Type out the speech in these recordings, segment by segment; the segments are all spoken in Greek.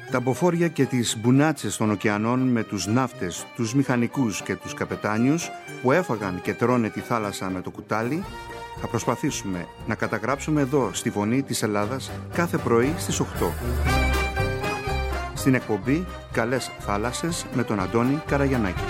Τα μποφόρια και τις μπουνάτσες των ωκεανών με τους ναύτες, τους μηχανικούς και τους καπετάνιους που έφαγαν και τρώνε τη θάλασσα με το κουτάλι, θα προσπαθήσουμε να καταγράψουμε εδώ στη Φωνή της Ελλάδας κάθε πρωί στις 8. Στην εκπομπή «Καλές θάλασσες» με τον Αντώνη Καραγιαννάκη.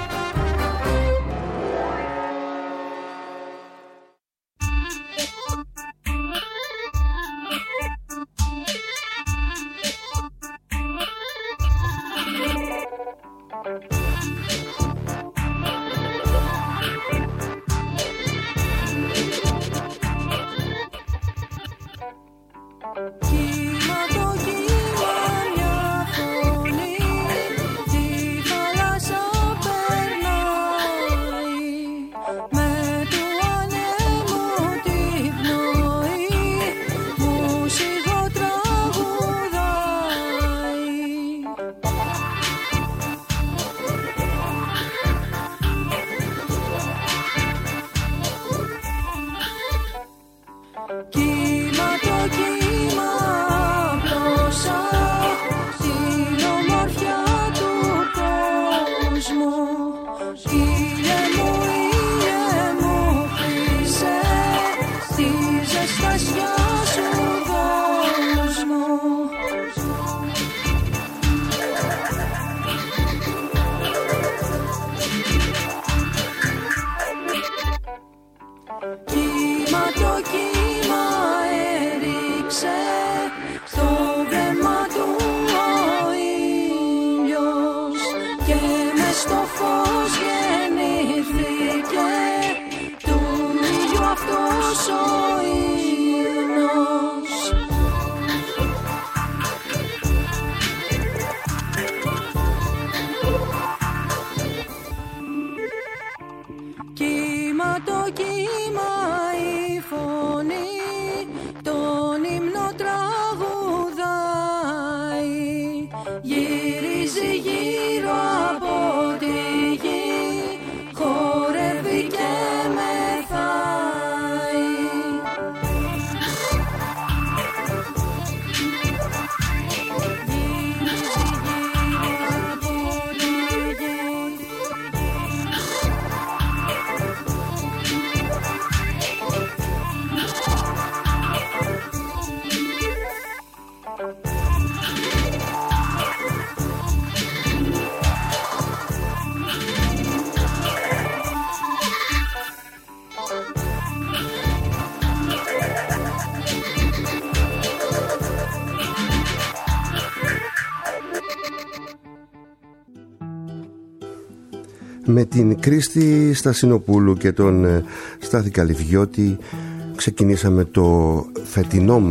Με την Κρίστη Στασινοπούλου και τον Στάθη Καλυβιώτη ξεκινήσαμε το φετινό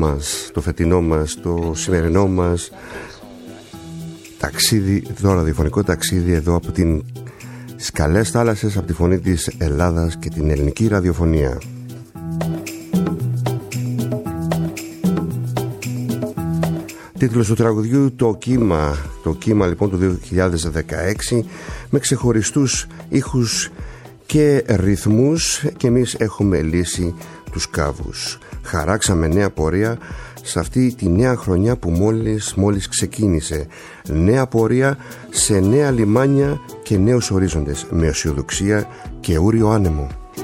μας, το σημερινό μας ταξίδι, το ραδιοφωνικό ταξίδι εδώ από τις καλές θάλασσες, από τη Φωνή της Ελλάδας και την ελληνική ραδιοφωνία. Τίτλος του τραγουδιού το κύμα λοιπόν του 2016, με ξεχωριστούς ήχους και ρυθμούς, και εμείς έχουμε λύσει τους κάβους. Χαράξαμε νέα πορεία σε αυτή τη νέα χρονιά που μόλις ξεκίνησε. Νέα πορεία σε νέα λιμάνια και νέους ορίζοντες, με αισιοδοξία και ούριο άνεμο.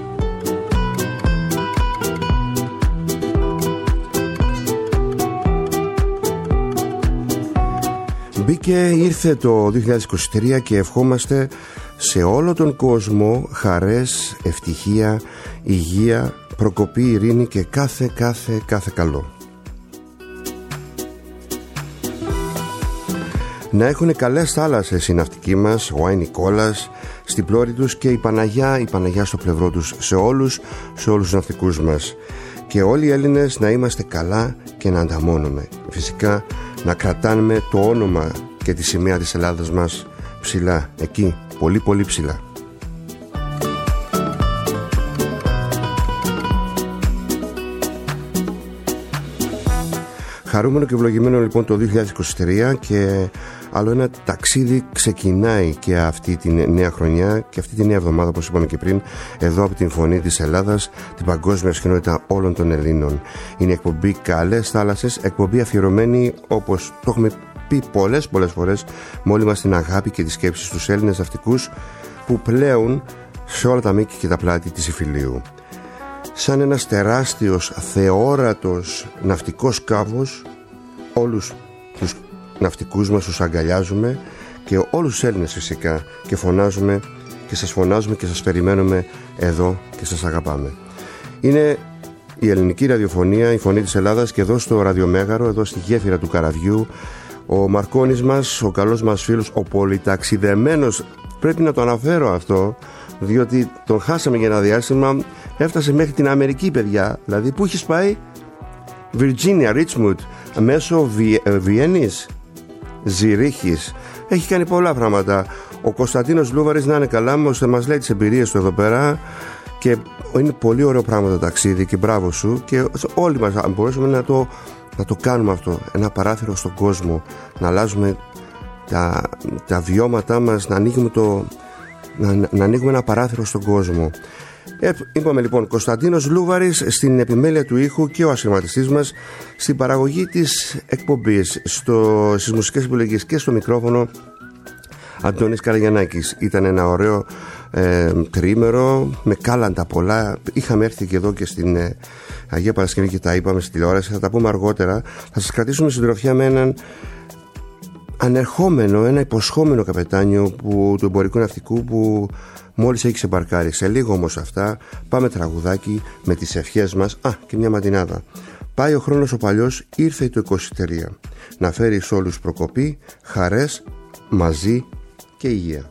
Ήρθε το 2023 και ευχόμαστε σε όλο τον κόσμο χαρές, ευτυχία, υγεία, προκοπή, ειρήνη και κάθε καλό. Να έχουν καλές θάλασσες οι ναυτικοί μας, ο Άι Νικόλας στην πλώρη τους και η Παναγιά στο πλευρό τους, σε όλους τους ναυτικούς μας. Και όλοι οι Έλληνες να είμαστε καλά και να ανταμώνουμε. Φυσικά να κρατάμε το όνομα και τη σημαία της Ελλάδας μας ψηλά, εκεί, πολύ ψηλά. Χαρούμενο και ευλογημένο λοιπόν το 2023, και άλλο ένα ταξίδι ξεκινάει και αυτή τη νέα χρονιά και αυτή τη νέα εβδομάδα, όπως είπαμε και πριν, εδώ από την Φωνή της Ελλάδας, την παγκόσμια συχνότητα όλων των Ελλήνων. Είναι η εκπομπή Καλές Θάλασσες, εκπομπή αφιερωμένη, όπως το έχουμε πει πει πολλές φορές με όλη μας την αγάπη και τη σκέψη στους Έλληνες ναυτικούς που πλέουν σε όλα τα μήκη και τα πλάτη της Ιφιλίου. Σαν ένας τεράστιος, θεόρατος ναυτικός κάβος, όλους τους ναυτικούς μας τους αγκαλιάζουμε και όλους τους Έλληνες φυσικά, και φωνάζουμε και σας φωνάζουμε και σας περιμένουμε εδώ και σας αγαπάμε. Είναι η ελληνική ραδιοφωνία, η φωνή της Ελλάδας, και εδώ στο Ραδιομέγαρο, εδώ στη γέφυρα του Καραβιού, ο Μαρκώνης μας, ο καλός μας φίλος, ο πολυταξιδεμένος, πρέπει να το αναφέρω αυτό, διότι τον χάσαμε για ένα διάστημα, έφτασε μέχρι την Αμερική, παιδιά. Δηλαδή, πού έχεις πάει? Βιρτζίνια, Ρίτσμουντ, μέσω Βιέννης, Ζηρίχης. Έχει κάνει πολλά πράγματα. Ο Κωνσταντίνος Λούβαρης, να είναι καλά, μας λέει τις εμπειρίες του εδώ πέρα, και είναι πολύ ωραίο πράγμα το ταξίδι, και μπράβο σου. Και όλοι μας μπορέσουμε να το κάνουμε αυτό, ένα παράθυρο στον κόσμο, να αλλάζουμε τα βιώματά μας, να ανοίγουμε ένα παράθυρο στον κόσμο. Είπαμε λοιπόν, Κωνσταντίνος Λούβαρης στην επιμέλεια του ήχου και ο ασχηματιστής μας στην παραγωγή της εκπομπής, στις μουσικές επιλογές και στο μικρόφωνο Αντώνης Καραγιαννάκης. Ήταν ένα ωραίο τριήμερο με κάλαντα πολλά. Είχαμε έρθει και εδώ και στην Αγία Παρασκευή και τα είπαμε στη τηλεόραση, θα τα πούμε αργότερα. Θα σας κρατήσουμε συντροφιά με έναν ανερχόμενο, ένα υποσχόμενο καπετάνιο του εμπορικού ναυτικού που μόλις έχει ξεμπαρκάρει. Σε λίγο όμως αυτά, πάμε τραγουδάκι με τις ευχές μας. Και μια μαντινάδα. Πάει ο χρόνος ο παλιός, ήρθε το 23, να φέρει σε όλους προκοπή, χαρές, μαζί και υγεία.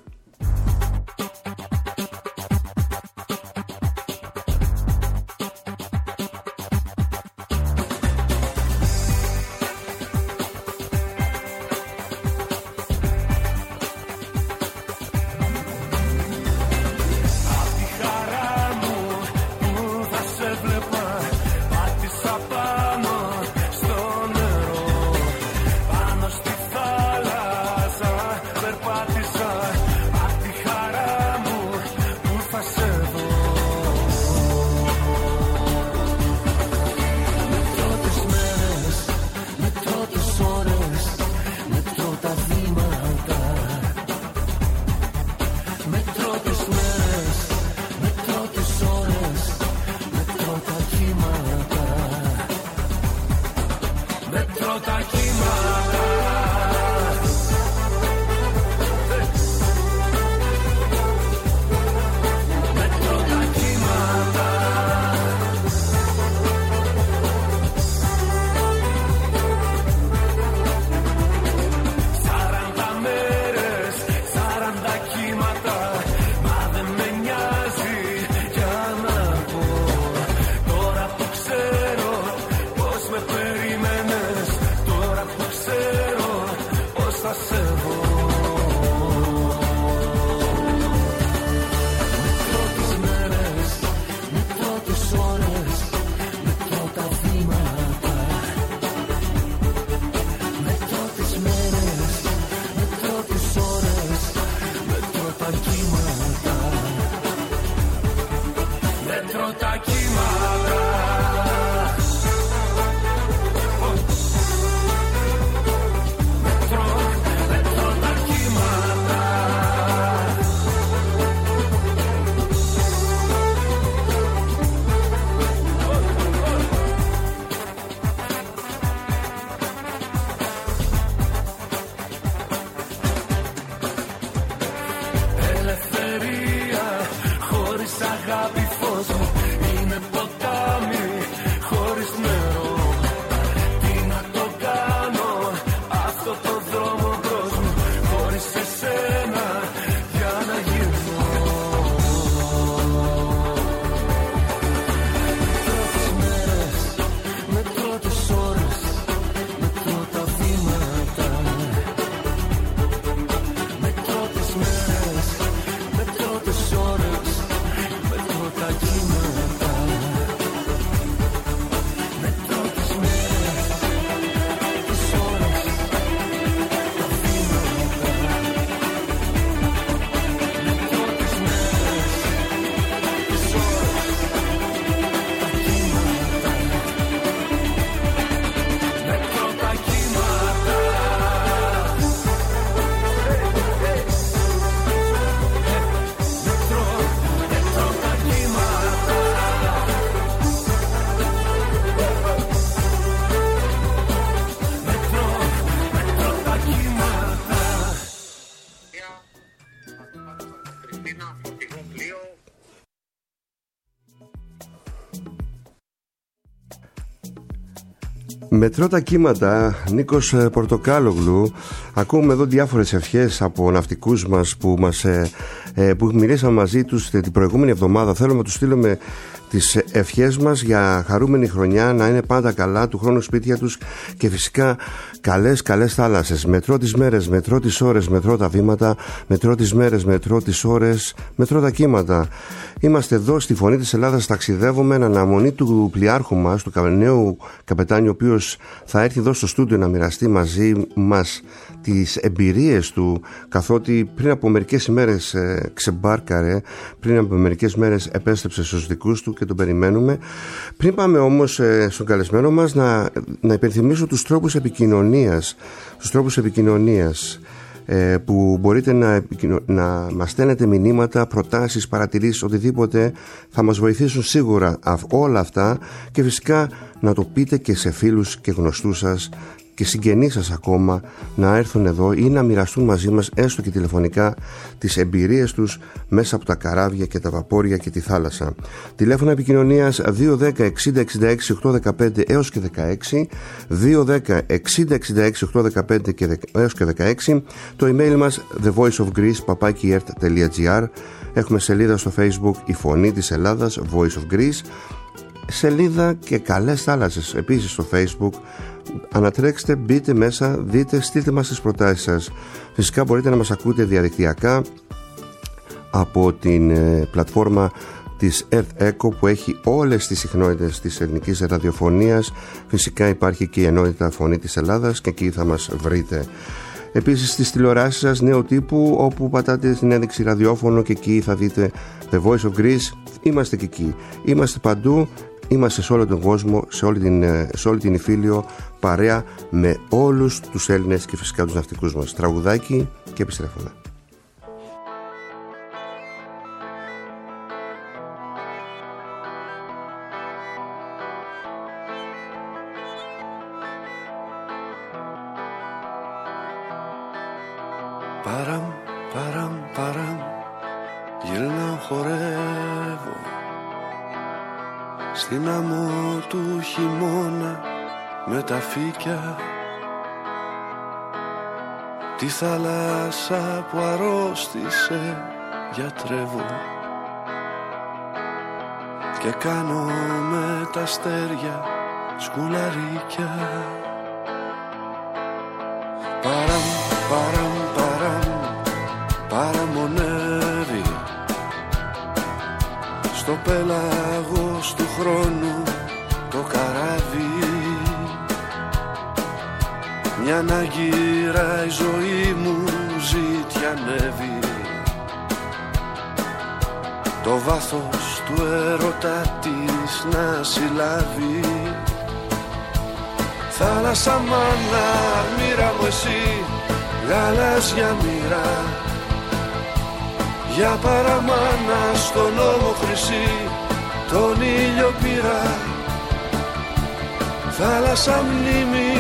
Μετρώ τα κύματα, Νίκος Πορτοκάλογλου. Ακούμε εδώ διάφορες ευχές από ναυτικούς μας που μιλήσαμε μαζί τους την προηγούμενη εβδομάδα. Θέλουμε να τους στείλουμε τις ευχές μας για χαρούμενη χρονιά, να είναι πάντα καλά, του χρόνου σπίτια τους και φυσικά καλές θάλασσες. Μετρώ τις μέρες, μετρώ τις ώρες, μετρώ τα βήματα, μετρώ τις μέρες, μετρώ τις ώρες, μετρώ τα κύματα. Είμαστε εδώ στη Φωνή της Ελλάδας, ταξιδεύουμε εν αναμονή του πλοιάρχου μας, του νέου καπετάνιου, ο οποίος θα έρθει εδώ στο στούντιο να μοιραστεί μαζί μας τις εμπειρίες του, καθότι πριν από μερικές ημέρες ξεμπάρκαρε, πριν από μερικές μέρες επέστρεψε στους δικούς του και τον περιμένουμε. Πριν πάμε όμως στον καλεσμένο μας, να υπενθυμίσω τους τρόπους επικοινωνίας που μπορείτε να μας στέλνετε μηνύματα, προτάσεις, παρατηρήσεις, οτιδήποτε. Θα μας βοηθήσουν σίγουρα όλα αυτά, και φυσικά να το πείτε και σε φίλους και γνωστούς σας και συγγενείς σας ακόμα, να έρθουν εδώ ή να μοιραστούν μαζί μας έστω και τηλεφωνικά τις εμπειρίες τους μέσα από τα καράβια και τα βαπόρια και τη θάλασσα. Τηλέφωνα επικοινωνίας 210 60 66 815 έως και 16, 210 60 66 815 έως και 16. Το email μας thevoiceofgreece@ert.gr. Έχουμε σελίδα στο Facebook Η Φωνή της Ελλάδας, Voice of Greece, σελίδα και καλές θάλασσες επίσης στο Facebook. Ανατρέξτε, μπείτε μέσα, δείτε, στείλτε μας τις προτάσεις σας. Φυσικά μπορείτε να μας ακούτε διαδικτυακά από την πλατφόρμα της Earth Echo, που έχει όλες τις συχνότητες της ελληνικής ραδιοφωνίας. Φυσικά υπάρχει και η ενότητα Φωνή της Ελλάδας και εκεί θα μας βρείτε. Επίσης στις τηλεοράσεις σας νέου τύπου, όπου πατάτε την ένδειξη ραδιόφωνο και εκεί θα δείτε The Voice of Greece. Είμαστε και εκεί, είμαστε παντού. Είμαστε σε όλο τον κόσμο, σε όλη την Ιφίλιο, παρέα με όλους τους Έλληνες και φυσικά τους ναυτικούς μας. Τραγουδάκι και επιστρέφουμε. Παραμ, γυρνάω, χορεύω στην άμμο του χειμώνα με τα φύκια, τη θάλασσα που αρρώστησε γιατρεύω και κάνω με τα αστέρια σκουλαρίκια. Παραμονεύει στο πέλαγος του χρόνου το καράβι, μια ναγύρα η ζωή μου ζητιανεύει, το βάθος του έρωτα της να συλλάβει. Θάλασσα μάνα, μοίρα μου εσύ, γαλάζια μοίρα, για παραμάνα στον ώμο χρυσή, τον ήλιο πήρα. Θάλασσα μνήμη,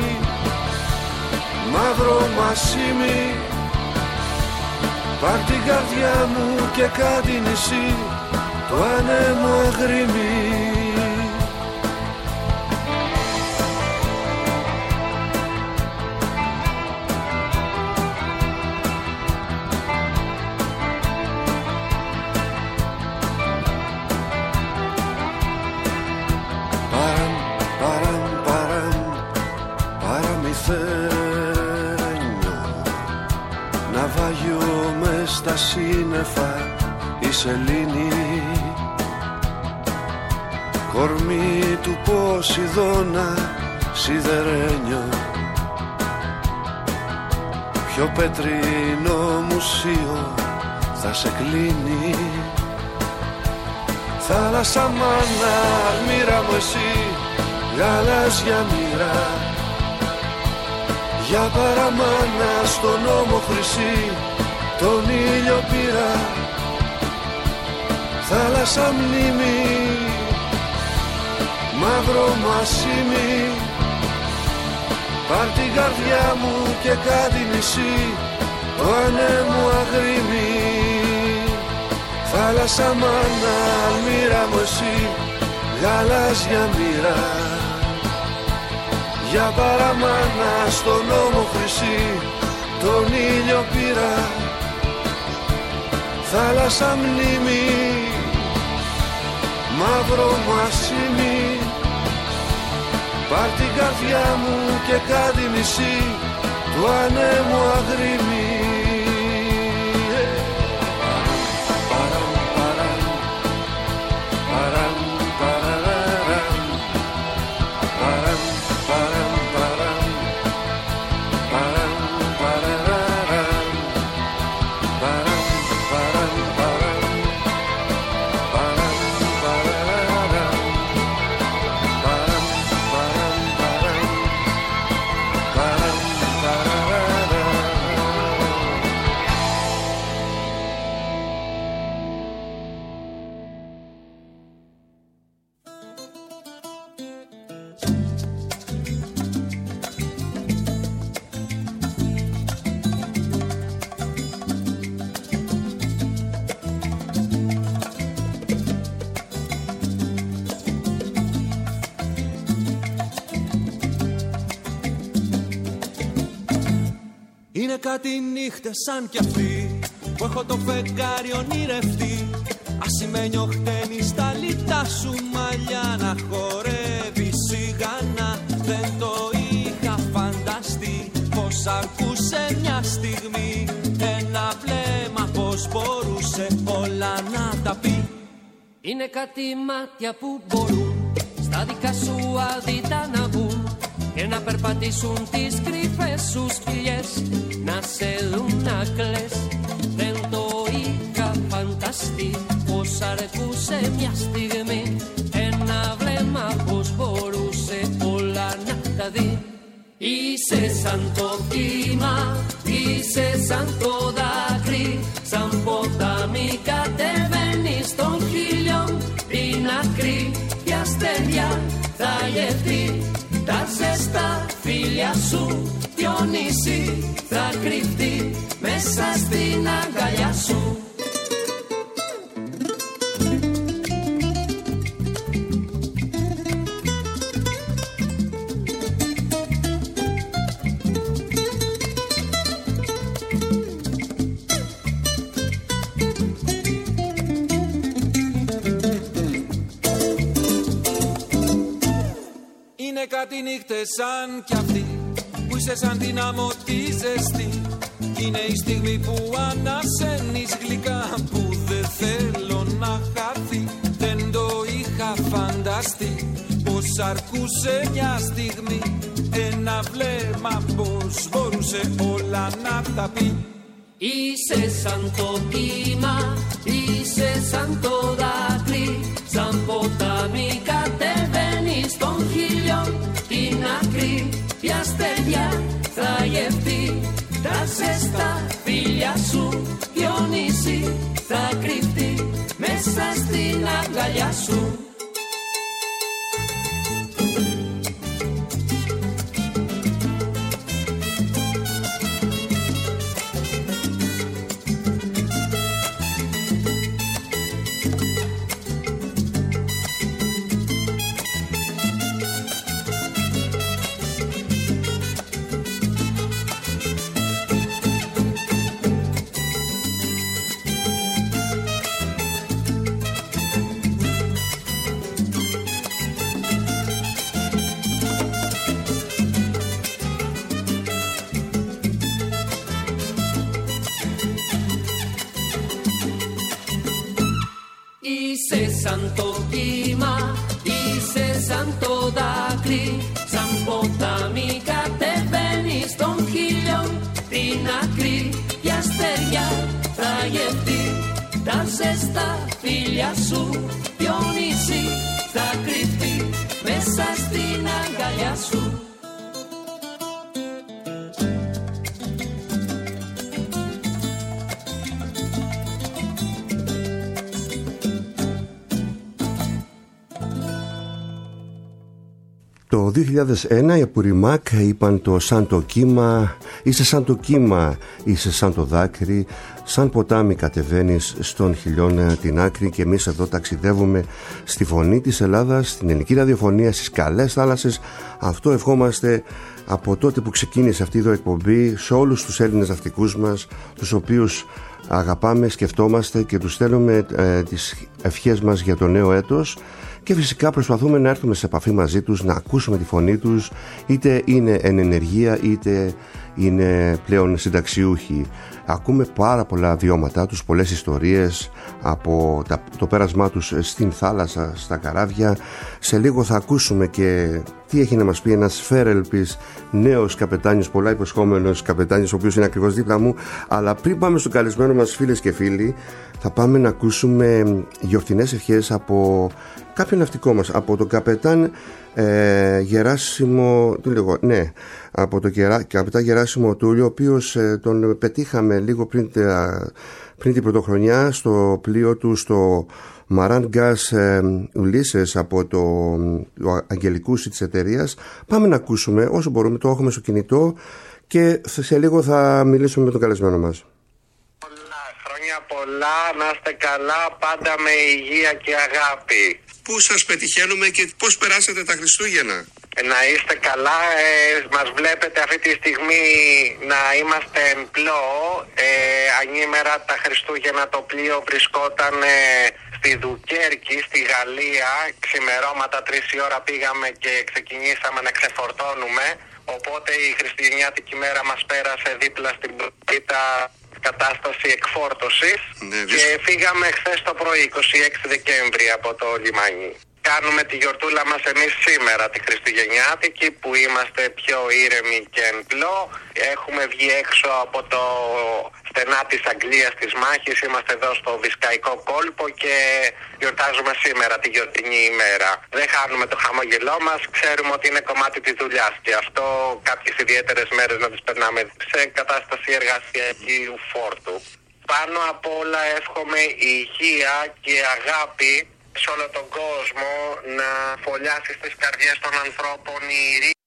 μαύρο μασίμι, πάρ' την καρδιά μου και κάτι νησί, το άνεμο αγρίμι. Στα σύννεφα η σελήνη, κορμί του Ποσειδώνα σιδερένιο, πιο πετρινό μουσείο θα σε κλείνει. Θάλασσα μάνα, μοίρα μου εσύ, γαλάζια μοίρα, για παραμάνα στον ώμο χρυσή, τον ήλιο πήρα. Θάλασσα μνήμη, μαύρο μασίμι, πάρ' την καρδιά μου και κάτι νησί, το ανέμου αγρίμι. Θάλασσα μάνα, μοίρα μου εσύ, γαλάζια μοίρα, Για παραμάνα στον ώμο χρυσή τον ήλιο πήρα, θάλασσα μνήμη, μαύρο μασίμι. Πάρ' την καρδιά μου και κάτι μισή του ανέμου αγρίμι. Είναι κάτι νύχτες σαν κι αυτή που έχω το φεγγάρι ονειρευτεί. Ασημένιο χτένι στα λιτά σου μαλλιά να χορεύει σιγανά. Δεν το είχα φανταστεί πως αρκούσε μια στιγμή ένα βλέμμα, πως μπορούσε όλα να τα πει. Είναι κάτι μάτια που μπορούν στα δικά σου άδυτα να μπουν και να περπατήσουν τις κρυφές σου σπηλιές, να σε δουν να κλαις. Δεν το είχα φανταστεί πως αρκούσε μια στιγμή ένα βλέμμα, πως μπορούσε όλα να τα δει. Είσαι σαν το κύμα, είσαι σαν το δάκρυ, σαν ποτάμι κατεβαίνει στον χίλιον την άκρη. Ποια αστεριά θα γευτεί τα ζεστά φίλια σου, ποιο νησί θα κρυφτεί μέσα στην αγκαλιά σου. Είναι κάτι νύχτες σαν κι αυτή που είσαι σαν την άμμο τη ζεστή. Είναι η στιγμή που ανασένεις γλυκά, που δεν θέλω να χαθεί. Δεν το είχα φανταστεί πως αρκούσε μια στιγμή ένα βλέμμα, πως μπορούσε όλα να τα πει. Είσαι σαν το κύμα, είσαι σαν το δάκρυ, σαν ποτάμι κατεβαίνει στον χίλιον την άκρη. Ποια αστεριά θα γευτεί τα ζεστά φίλια σου, ποιο νησί θα κρυφτεί μέσα στην αγκαλιά σου. Είσαι σαν το κύμα, είσαι σαν το δάκρυ, σαν ποτάμι κατεβαίνει στον χίλιον την άκρη. Ποια αστεριά θα γευτεί τα ζεστά φίλια σου, ποιο νησί θα κρυφτεί μέσα στην αγκαλιά σου. Το 2001 οι Απουριμάκ είπαν το σαν το κύμα, είσαι σαν το κύμα, είσαι σαν το δάκρυ, σαν ποτάμι κατεβαίνεις στον χιλιόνα την άκρη, και εμείς εδώ ταξιδεύουμε στη φωνή της Ελλάδας, στην ελληνική ραδιοφωνία, στις καλές θάλασσες. Αυτό ευχόμαστε από τότε που ξεκίνησε αυτή η εκπομπή σε όλους τους Έλληνες ναυτικούς μας, τους οποίους αγαπάμε, σκεφτόμαστε και τους στέλνουμε τις ευχές μας για το νέο έτος. Και φυσικά προσπαθούμε να έρθουμε σε επαφή μαζί τους, να ακούσουμε τη φωνή τους, είτε είναι εν ενεργεία είτε είναι πλέον συνταξιούχοι. Ακούμε πάρα πολλά βιώματά τους, πολλές ιστορίες από το πέρασμά τους στην θάλασσα, στα καράβια. Σε λίγο θα ακούσουμε και τι έχει να μας πει ένας φέρελπης νέος καπετάνιος, πολλά υποσχόμενος καπετάνιος, ο οποίος είναι ακριβώς δίπλα μου. Αλλά πριν πάμε στο καλεσμένο μας, φίλες και φίλοι, θα πάμε να ακούσουμε γιορτινές ευχές από κάποιον ναυτικό μας, από τον καπετάν Γεράσιμο, από τον καπετάν Γεράσιμο Τούλιο, ο οποίος τον πετύχαμε λίγο πριν την πρωτοχρονιά στο πλοίο του στο Μαράν Γκάς Ουλίσες από το Αγγελικούσι της εταιρείας. Πάμε να ακούσουμε όσο μπορούμε, το έχουμε στο κινητό και σε λίγο θα μιλήσουμε με τον καλεσμένο μας. Χρόνια πολλά, να είστε καλά, πάντα με υγεία και αγάπη. Πού σας πετυχαίνουμε και πώς περάσατε τα Χριστούγεννα? Να είστε καλά, μας βλέπετε αυτή τη στιγμή να είμαστε εν πλώ. Ανήμερα τα Χριστούγεννα το πλοίο βρισκόταν στη Δουκέρκη, στη Γαλλία. Ξημερώματα 3 η ώρα πήγαμε και ξεκινήσαμε να ξεφορτώνουμε. Οπότε η χριστουγεννιάτικη μέρα μας πέρασε δίπλα στην πρώτη κατάσταση εκφόρτωσης, και φύγαμε χθες το πρωί, 26 Δεκέμβρη, από το λιμάνι. Κάνουμε τη γιορτούλα μας εμείς σήμερα, τη Χριστουγεννιάτικη, που είμαστε πιο ήρεμοι και εν πλώ. Έχουμε βγει έξω από το στενά της Αγγλίας της μάχης, είμαστε εδώ στο Βυσκαϊκό κόλπο και γιορτάζουμε σήμερα τη γιορτινή ημέρα. Δεν χάνουμε το χαμόγελό μας, ξέρουμε ότι είναι κομμάτι της δουλειάς και αυτό κάποιες ιδιαίτερες μέρες να τις περνάμε σε κατάσταση εργασιακού φόρτου. Πάνω απ' όλα εύχομαι υγεία και αγάπη σε όλο τον κόσμο, να φωλιάσει στις καρδιές των ανθρώπων η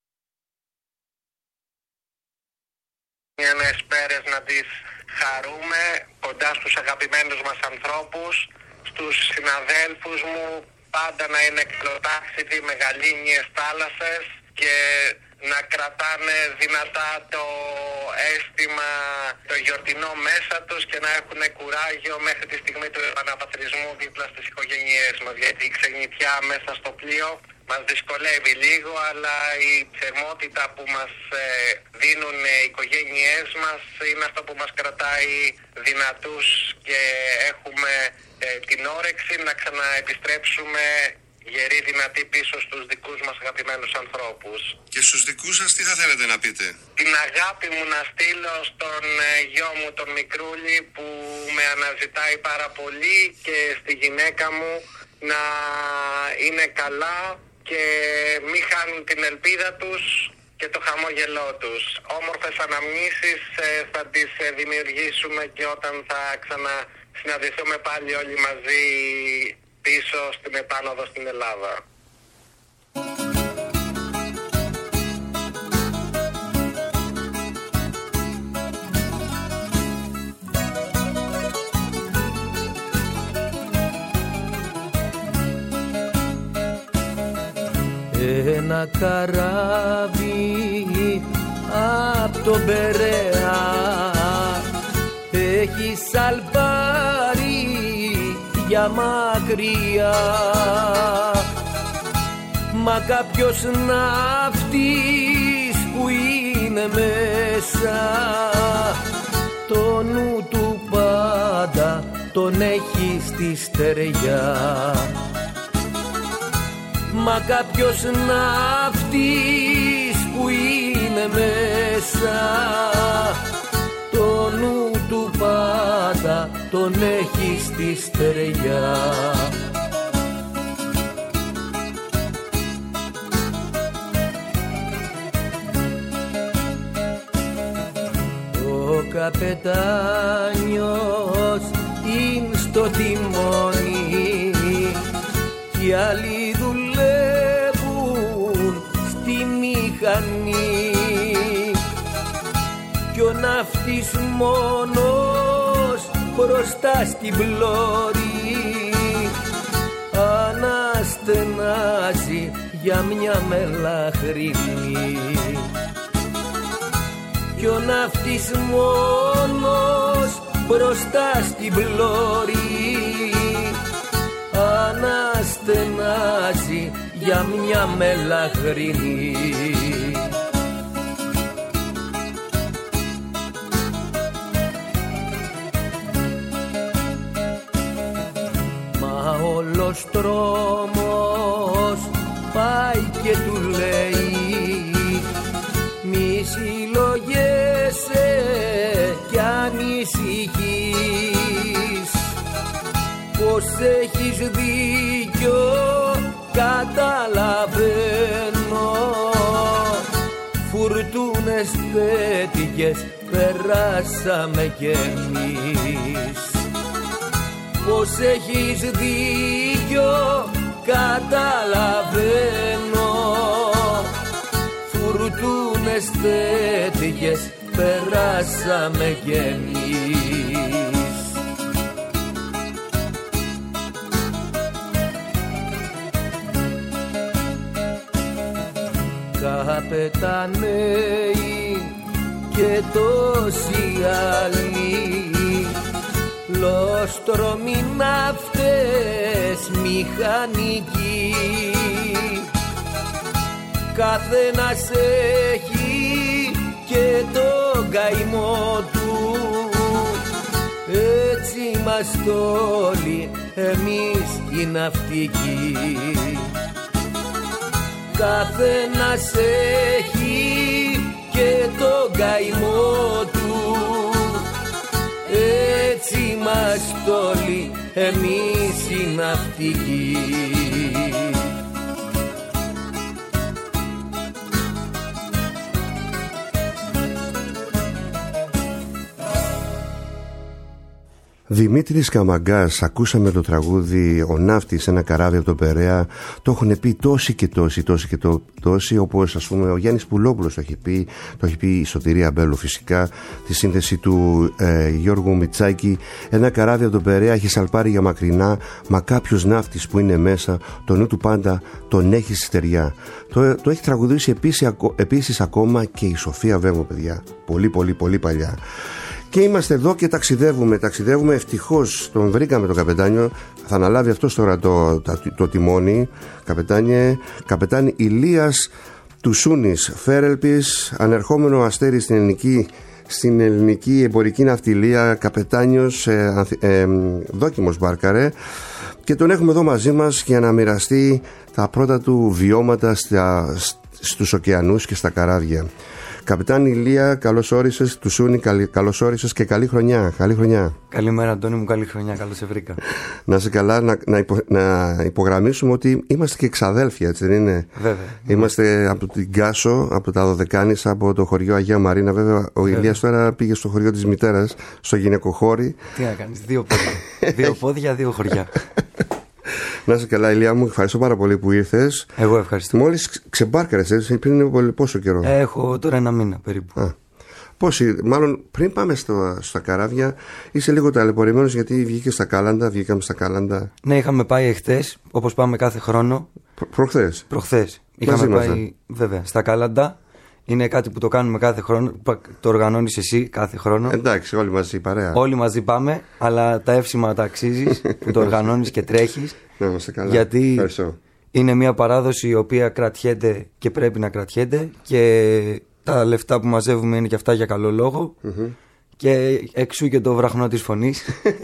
ειρήνες πέρες, να τις χαρούμε κοντά στους αγαπημένους μας ανθρώπους, στους συναδέλφους μου, πάντα να είναι κλωτάξιδοι με γαλήνιες θάλασσες και να κρατάνε δυνατά το αίσθημα το γιορτινό μέσα τους και να έχουν κουράγιο μέχρι τη στιγμή του επαναπατρισμού δίπλα στις οικογένειές μας, γιατί η ξενιτιά μέσα στο πλοίο μας δυσκολεύει λίγο, αλλά η θερμότητα που μας δίνουν οι οικογένειές μας είναι αυτό που μας κρατάει δυνατούς και έχουμε την όρεξη να ξαναεπιστρέψουμε γεροί δυνατοί πίσω στους δικούς μας αγαπημένους ανθρώπους. Και στους δικούς σας τι θα θέλετε να πείτε? Την αγάπη μου να στείλω στον γιο μου τον Μικρούλη που με αναζητάει πάρα πολύ, και στη γυναίκα μου να είναι καλά και μην χάνουν την ελπίδα τους και το χαμόγελό τους. Όμορφες αναμνήσεις θα τις δημιουργήσουμε και όταν θα ξανασυναντηθούμε πάλι όλοι μαζί πίσω στην επάνωδο στην Ελλάδα. Ένα καράβι απ' τον Περαία έχει σαλπάρει για μακριά, μα κάποιος ναύτης που είναι μέσα το νου του πάντα τον έχει στη στεριά. Μα κάποιος ναύτης που είναι μέσα το νου του πάντα τον έχει στη στεριά. Ο καπετάνιος είναι στο τιμόνι κι οι άλλοι δουλεύουν στη ο ναύτης μόνος μπροστά στην πλώρη αναστενάζει για μια μελαχρινή. Κι ο ναύτης μόνος μπροστά στην πλώρη αναστενάζει για μια μελαχρινή. Μα όλος τρόμος πάει και του λέει μη συλλογέσαι κι ανησυχείς, πως έχεις δίκιο καταλαβαίνω, φουρτούνες τέτοιες περάσαμε κι εμείς. Πως έχεις δίκιο καταλαβαίνω, φουρτούνες τέτοιες περάσαμε κι εμείς. Καπεταναίοι και τόσοι άλλοι, λόστρομοι ναύτες μηχανικοί, καθένας έχει και τον καημό του, έτσι είμαστε όλοι εμείς οι ναυτικοί. Καθένας έχει και τον καημό του, έτσι είμαστε όλοι εμείς οι ναυτικοί. Δημήτρης Καμαγκάς, ακούσαμε το τραγούδι «Ο ναύτης, ένα καράβι από το Περαία». Το έχουν πει τόσοι και τόσοι, όπως ας πούμε ο Γιάννης Πουλόπουλος το έχει πει η Σωτηρία Μπέλου φυσικά, τη σύνθεση του Γιώργου Μιτσάκη. Ένα καράβι από το Περαία έχει σαλπάρει για μακρινά, μα κάποιος ναύτης που είναι μέσα, το νου του πάντα τον έχει στη στεριά. Το έχει τραγουδήσει επίσης ακόμα και η Σοφία Βέμβο, παιδιά, πολύ παλιά. Και είμαστε εδώ και ταξιδεύουμε, ευτυχώς τον βρήκαμε τον καπετάνιο. Θα αναλάβει αυτός τώρα το τιμόνι. Καπετάνι Ηλίας Τουσούνης Φέρελπης, ανερχόμενο αστέρι στην ελληνική εμπορική ναυτιλία, καπετάνιος, δόκιμος μπάρκαρε, και τον έχουμε εδώ μαζί μας για να μοιραστεί τα πρώτα του βιώματα στους ωκεανούς και στα καράβια. Καπετάνη Ηλία, καλώς όρισες. Τουσούνη, καλώς όρισες και καλή χρονιά. Καλημέρα, Αντώνη μου, καλή χρονιά, καλώς σε βρήκα. Να είσαι καλά, να υπογραμμίσουμε ότι είμαστε και εξαδέλφια, έτσι δεν είναι? Βέβαια. Είμαστε από την Κάσο, από τα Δωδεκάνησα, από το χωριό Αγία Μαρίνα. Βέβαια, ο Ηλίας τώρα πήγε στο χωριό της μητέρας, στο γυναικοχώρι. Τι να κάνεις, 2 πόδια. 2 πόδια, 2 χωριά. Να είσαι καλά, Ηλία μου, ευχαριστώ πάρα πολύ που ήρθες. Εγώ ευχαριστώ. Μόλις ξεμπάρκαρες, έτσι, πριν πόσο καιρό? Έχω τώρα 1 μήνα περίπου. Μάλλον πριν πάμε στα καράβια, είσαι λίγο ταλαιπωρημένος γιατί βγήκαμε στα Κάλαντα. Ναι, είχαμε πάει εχθές, όπως πάμε κάθε χρόνο. Προχθές. Είχαμε πάει, βέβαια, στα Κάλαντα. Είναι κάτι που το κάνουμε κάθε χρόνο. Το οργανώνεις εσύ κάθε χρόνο. Εντάξει, όλοι μαζί, παρέα. Όλοι μαζί πάμε, αλλά τα εύσημα τα αξίζεις που το οργανώνεις και τρέχεις. Να είμαστε καλά. Γιατί ευχαριστώ. Είναι μια παράδοση η οποία κρατιέται και πρέπει να κρατιέται, και τα λεφτά που μαζεύουμε είναι και αυτά για καλό λόγο. Και εξού και το βραχνό της φωνής.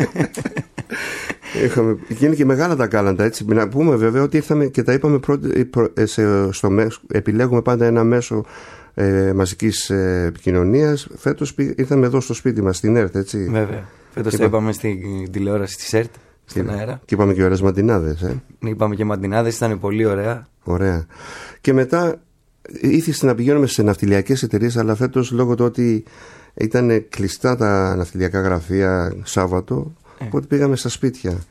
Είναι και μεγάλα τα Κάλαντα, έτσι. Να πούμε βέβαια ότι ήρθαμε και τα είπαμε επιλέγουμε πάντα ένα μέσο μαζικής επικοινωνίας. Φέτος ήρθαμε εδώ στο σπίτι μας, στην ΕΡΤ, έτσι. Βέβαια. Φέτος το είπαμε στην τηλεόραση της ΕΡΤ, στον αέρα. Και είπαμε και ωραίες μαντινάδες. Είπαμε και μαντινάδες, ήταν πολύ ωραία. Ωραία. Και μετά ήθιστε να πηγαίνουμε σε ναυτιλιακές εταιρείες, αλλά φέτος λόγω του ότι ήταν κλειστά τα ναυτιλιακά γραφεία Σάββατο, οπότε πήγαμε στα σπίτια.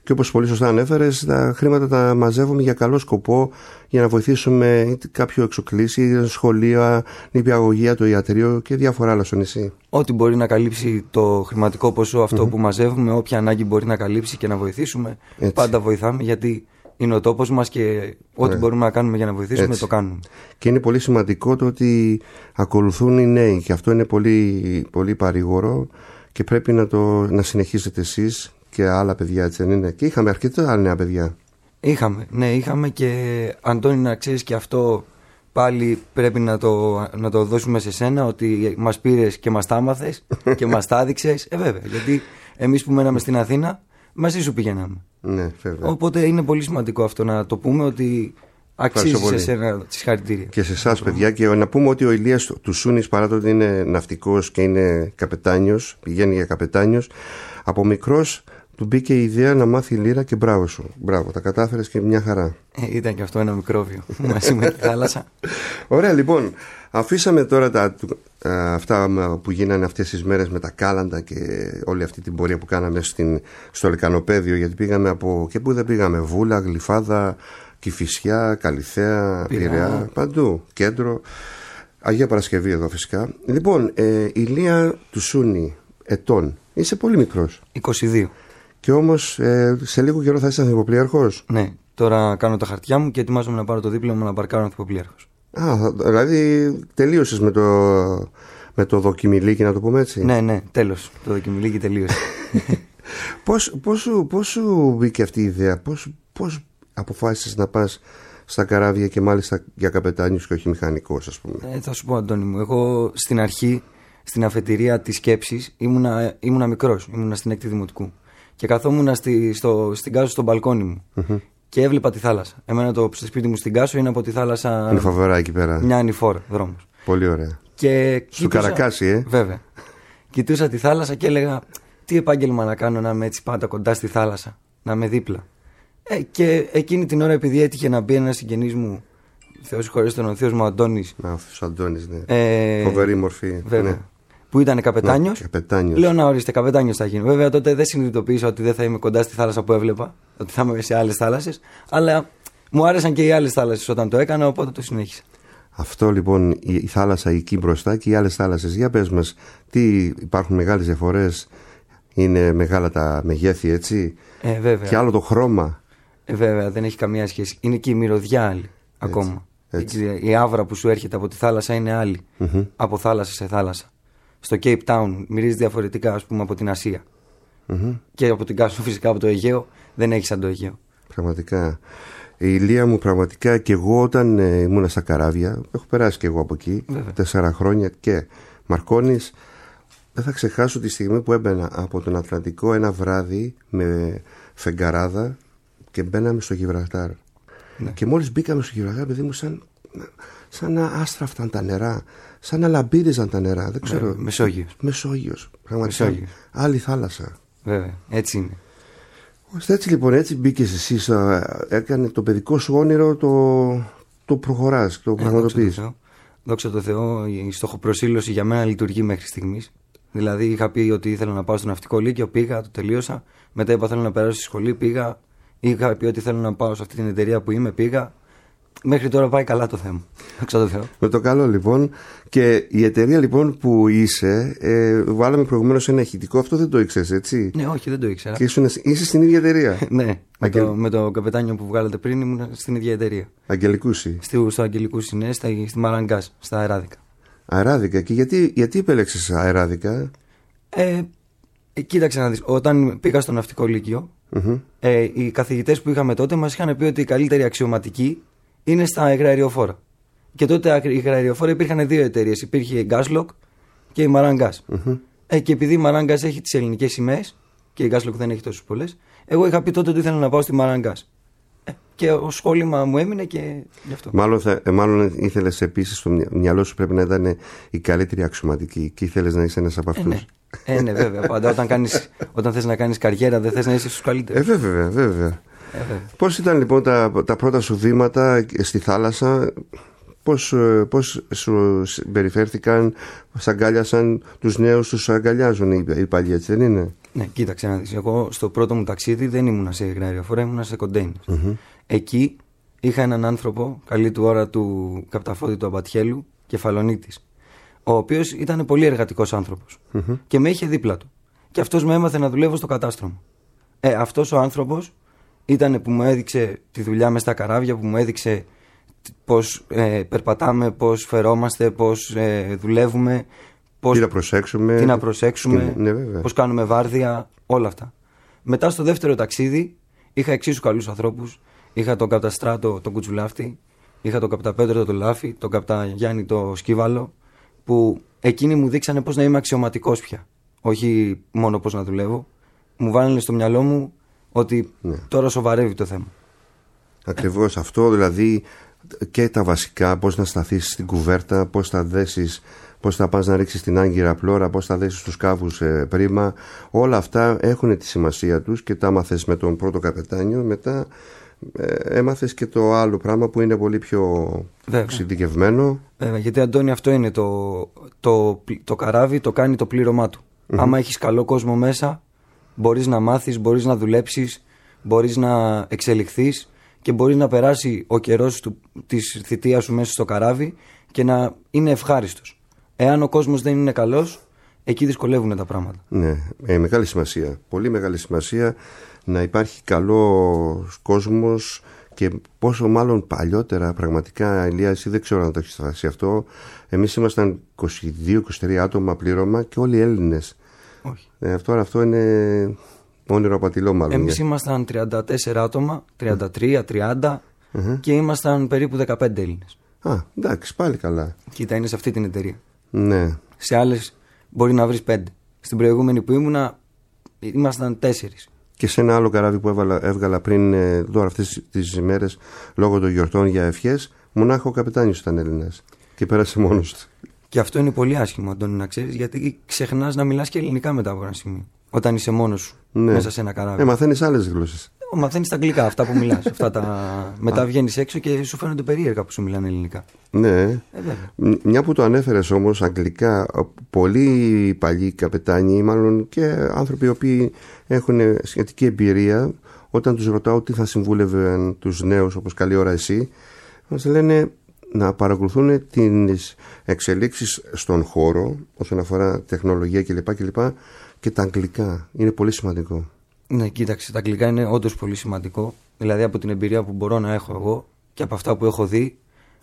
Και όπως πολύ σωστά ανέφερες, τα χρήματα τα μαζεύουμε για καλό σκοπό, για να βοηθήσουμε κάποιο εξοκλήσι, σχολεία, νηπιαγωγεία, το ιατρείο και διάφορα άλλα στο νησί. Ό,τι μπορεί να καλύψει το χρηματικό ποσό αυτό που μαζεύουμε, όποια ανάγκη μπορεί να καλύψει και να βοηθήσουμε, πάντα βοηθάμε, γιατί είναι ο τόπος μας και ό,τι μπορούμε να κάνουμε για να βοηθήσουμε το κάνουμε. Και είναι πολύ σημαντικό το ότι ακολουθούν οι νέοι και αυτό είναι πολύ, πολύ παρήγορο και πρέπει να συνεχίσετε εσείς και άλλα παιδιά, έτσι δεν είναι? Και είχαμε αρκετά νέα παιδιά. Είχαμε και Αντώνη, να ξέρεις και αυτό πάλι πρέπει να το δώσουμε σε σένα, ότι μας πήρες και μας τα άμαθες και μας τα άδειξες. Βέβαια, γιατί εμείς που μέναμε στην Αθήνα μαζί σου πηγαίναμε. Ναι, βέβαια. Οπότε είναι πολύ σημαντικό αυτό να το πούμε, ότι αξίζει σε σένα συγχαρητήρια. Και σε εσάς παιδιά, και να πούμε ότι ο Ηλίας του Σούνης, παρά το ότι είναι ναυτικός και είναι καπετάνιος, πηγαίνει για καπετάνιος, από μικρός του μπήκε η ιδέα να μάθει λύρα και μπράβο σου. Μπράβο, τα κατάφερες και μια χαρά. Ήταν και αυτό ένα μικρόβιο μαζί με τη θάλασσα. Ωραία, λοιπόν, αφήσαμε τώρα αυτά που γίνανε αυτές τις μέρες με τα κάλαντα και όλη αυτή την πορεία που κάναμε στο Λεκανοπέδιο, γιατί πήγαμε και που δεν πήγαμε, Βούλα, Γλυφάδα, Κηφισιά, Καλιθέα, Πειραιά, παντού, κέντρο, Αγία Παρασκευή εδώ φυσικά. Λοιπόν, Ηλία του Σούνη, ετών, είσαι πολύ μικρός. 22. Και όμως σε λίγο καιρό θα είσαι ανθυποπλοίαρχος. Ναι, τώρα κάνω τα χαρτιά μου και ετοιμάζομαι να πάρω το δίπλωμα να παρκάρω ανθυποπλοίαρχος. Δηλαδή τελείωσες με το δοκιμιλίκι, να το πούμε έτσι. Ναι, τέλος. Το δοκιμιλίκι τελείωσε. Πώς σου μπήκε αυτή η ιδέα, πώς αποφάσισες να πας στα καράβια και μάλιστα για καπετάνιος και όχι μηχανικός, ας πούμε? Θα σου πω, Αντώνη μου, εγώ στην αρχή, στην αφετηρία της σκέψης, ήμουνα μικρός, ήμουνα στην 6η Δημοτικού. Και καθόμουν στην Κάσο στο μπαλκόνι μου και έβλεπα τη θάλασσα. Εμένα το σπίτι μου στην Κάσο είναι από τη θάλασσα. Είναι φοβερά εκεί πέρα. Μια ανηφόρα δρόμος. Πολύ ωραία. Και στο Καρακάσι, Βέβαια. Κοιτούσα τη θάλασσα και έλεγα, τι επάγγελμα να κάνω, να είμαι έτσι πάντα κοντά στη θάλασσα, να είμαι δίπλα. Και εκείνη την ώρα, επειδή έτυχε να μπει ένας συγγενής μου, Θεός συγχωρέσει τον, ο θείος μου Αντώνης. Ο Αντώνης, ναι. Φοβερή μορφή. Βέβαια. Ναι. Που ήταν καπετάνιος. Λέω να ορίστε, καπετάνιος θα γίνω. Βέβαια τότε δεν συνειδητοποίησα ότι δεν θα είμαι κοντά στη θάλασσα που έβλεπα, ότι θα είμαι σε άλλες θάλασσες. Αλλά μου άρεσαν και οι άλλες θάλασσες όταν το έκανα, οπότε το συνέχισα. Αυτό λοιπόν, η θάλασσα εκεί μπροστά και οι άλλες θάλασσες. Για πες μας, υπάρχουν μεγάλες διαφορές, είναι μεγάλα τα μεγέθη, έτσι? Βέβαια. Και άλλο το χρώμα. Βέβαια, δεν έχει καμία σχέση. Είναι και η μυρωδιά άλλη ακόμα. Έτσι. Η άβρα που σου έρχεται από τη θάλασσα είναι άλλη από θάλασσα σε θάλασσα. Στο Cape Town μυρίζει διαφορετικά, ας πούμε, από την Ασία. Και από την Κάσο, φυσικά, από το Αιγαίο, δεν έχει σαν το Αιγαίο. Πραγματικά. Η Ηλία μου, πραγματικά, και εγώ όταν ήμουνα στα καράβια, έχω περάσει και εγώ από εκεί, 4 χρόνια, και Μαρκώνης, δεν θα ξεχάσω τη στιγμή που έμπαινα από τον Ατλαντικό ένα βράδυ με φεγγαράδα και μπαίναμε στο Γιβραλτάρ. Ναι. Και μόλις μπήκαμε στο Γιβραλτάρ, παιδί μου, σαν να άστραφταν τα νερά, σαν να λαμπύριζαν τα νερά. Δεν ξέρω. Μεσόγειος. Πραγματικά. Μεσόγειος. Άλλη θάλασσα. Βέβαια, έτσι είναι. Έτσι λοιπόν, έτσι μπήκες εσύ, έκανε το παιδικό σου όνειρο, το προχωράς, το πραγματοποιείς. Δόξα τω Θεώ, η στοχοπροσήλωση για μένα λειτουργεί μέχρι στιγμής. Δηλαδή είχα πει ότι ήθελα να πάω στο ναυτικό λύκειο, πήγα, το τελείωσα. Μετά είπα θέλω να περάσω στη σχολή, πήγα. Είχα πει ότι θέλω να πάω σε αυτή την εταιρεία που είμαι, πήγα. Μέχρι τώρα πάει καλά το θέμα. Δόξα τω Θεώ. Με το καλό λοιπόν. Και η εταιρεία λοιπόν που είσαι, βάλαμε προηγουμένως ένα ηχητικό, αυτό δεν το ήξερες, έτσι? Ναι, όχι, δεν το ήξερα. Και είσαι στην ίδια εταιρεία? Ναι, με το καπετάνιο που βγάλατε πριν ήμουν στην ίδια εταιρεία. Αγγελικούσι. Στο Αγγελικούσι, ναι, στη Μαραγκάς, στα Αεράδικα. Αεράδικα. Και γιατί επέλεξες Αεράδικα? Κοίταξε να δεις, όταν πήγα στο ναυτικό λύκειο, οι καθηγητές που είχαμε τότε μας είχαν πει ότι η καλύτερη αξιωματική είναι στα υγραεριοφόρα. Και τότε η υγραεριοφόρα υπήρχαν 2 εταιρείες. Υπήρχε η Gaslock και η Μαραγκάς. Και επειδή η Μαραγκάς έχει τις ελληνικές σημαίες και η Gaslock δεν έχει τόσες πολλές, εγώ είχα πει τότε ότι ήθελα να πάω στη Μαραγκάς. Και ο σχόλημα μου έμεινε και γι' αυτό. Μάλλον ήθελες επίσης, στο μυαλό σου πρέπει να ήταν η καλύτερη αξιωματική και ήθελες να είσαι ένας από αυτούς. Ναι, βέβαια. Πάντα όταν θες να κάνεις καριέρα, δεν θες να είσαι στους καλύτερους. Βέβαια. Πώς ήταν λοιπόν τα πρώτα σου βήματα στη θάλασσα? Πώς σου συμπεριφέρθηκαν, σ' αγκάλιασαν? Τους νέους τους αγκαλιάζουν οι παλιοί, έτσι δεν είναι? Ναι, κοίταξε να δεις. Εγώ στο πρώτο μου ταξίδι δεν ήμουνα σε υγραεριοφορά, ήμουνα σε κοντέινερ. Εκεί είχα έναν άνθρωπο, καλή του ώρα του Καπταφώτη του Αμπατιέλου, Κεφαλονίτης, ο οποίος ήταν πολύ εργατικός άνθρωπος και με είχε δίπλα του. Και αυτός με έμαθε να δουλεύω στο κατάστρωμα. Αυτός ο άνθρωπος ήταν που μου έδειξε τη δουλειά μες στα καράβια, που μου έδειξε πώς περπατάμε, πώς φερόμαστε, πώς δουλεύουμε, τι να προσέξουμε, πώς κάνουμε βάρδια, όλα αυτά. Μετά στο δεύτερο ταξίδι είχα εξίσου καλούς ανθρώπους. Είχα τον Καπταστράτο τον Κουτσουλάφτη, είχα τον Καπταπέτρο τον Λάφη, τον Καπταγιάννη τον Σκύβαλο, που εκείνοι μου δείξανε πώς να είμαι αξιωματικός πια. Όχι μόνο πώς να δουλεύω. Μου βάλανε στο μυαλό μου ότι τώρα σοβαρεύει το θέμα. Ακριβώς αυτό, δηλαδή και τα βασικά, πώς να σταθείς στην κουβέρτα, πώς θα δέσεις, πώς θα πας να ρίξεις την άγκυρα πλώρα, πώς θα δέσεις τους κάβους πρίμα. Όλα αυτά έχουν τη σημασία τους και τα άμαθες με τον πρώτο καπετάνιο. Μετά έμαθες και το άλλο πράγμα που είναι πολύ πιο εξειδικευμένο. Βέβαια, γιατί Αντώνη, αυτό είναι το καράβι, το κάνει το πλήρωμά του. Άμα έχεις καλό κόσμο μέσα, μπορείς να μάθεις, μπορείς να δουλέψεις, μπορείς να εξελιχθείς και μπορείς να περάσει ο καιρός της θητείας σου μέσα στο καράβι και να είναι ευχάριστος. Εάν ο κόσμος δεν είναι καλός, εκεί δυσκολεύουν τα πράγματα. Ναι, μεγάλη σημασία. Πολύ μεγάλη σημασία να υπάρχει καλός κόσμος και πόσο μάλλον παλιότερα πραγματικά, Ηλία, εσύ δεν ξέρω αν το έχεις φτάσει αυτό. Εμείς ήμασταν 22-23 άτομα πλήρωμα και όλοι Έλληνες. Όχι. Αυτό είναι όνειρο απατηλό μάλλον. Εμείς ήμασταν 34 άτομα, 33-30 και ήμασταν περίπου 15 Έλληνες. Εντάξει, πάλι καλά. Κοίτα, είναι σε αυτή την εταιρεία. Ναι. Σε άλλες μπορεί να βρεις 5. Στην προηγούμενη που ήμουνα ήμασταν 4. Και σε ένα άλλο καράβι που έβγαλα πριν τώρα αυτές τις ημέρες λόγω των γιορτών για ευχές, μονάχα ο καπετάνιος ήταν Έλληνας και πέρασε μόνος του. Και αυτό είναι πολύ άσχημο, Αντώνη, να ξέρεις, γιατί ξεχνάς να μιλάς και ελληνικά μετά από ένα σημείο. Όταν είσαι μόνος σου μέσα σε ένα καράβι. Μαθαίνεις άλλες γλώσσες. Μαθαίνεις τα αγγλικά, αυτά που μιλάς. Μετά βγαίνεις έξω και σου φαίνονται περίεργα που σου μιλάνε ελληνικά. Ναι. Μια που το ανέφερες όμως, αγγλικά, πολλοί παλιοί καπετάνοι, μάλλον και άνθρωποι οι οποίοι έχουν σχετική εμπειρία, όταν τους ρωτάω τι θα συμβούλευαν τους νέους, όπως καλή ώρα εσύ, μας λένε να παρακολουθούν τις εξελίξεις στον χώρο όσον αφορά τεχνολογία κλπ. Και τα αγγλικά. Είναι πολύ σημαντικό. Ναι, κοίταξε, τα αγγλικά είναι όντως πολύ σημαντικό. Δηλαδή, από την εμπειρία που μπορώ να έχω εγώ και από αυτά που έχω δει,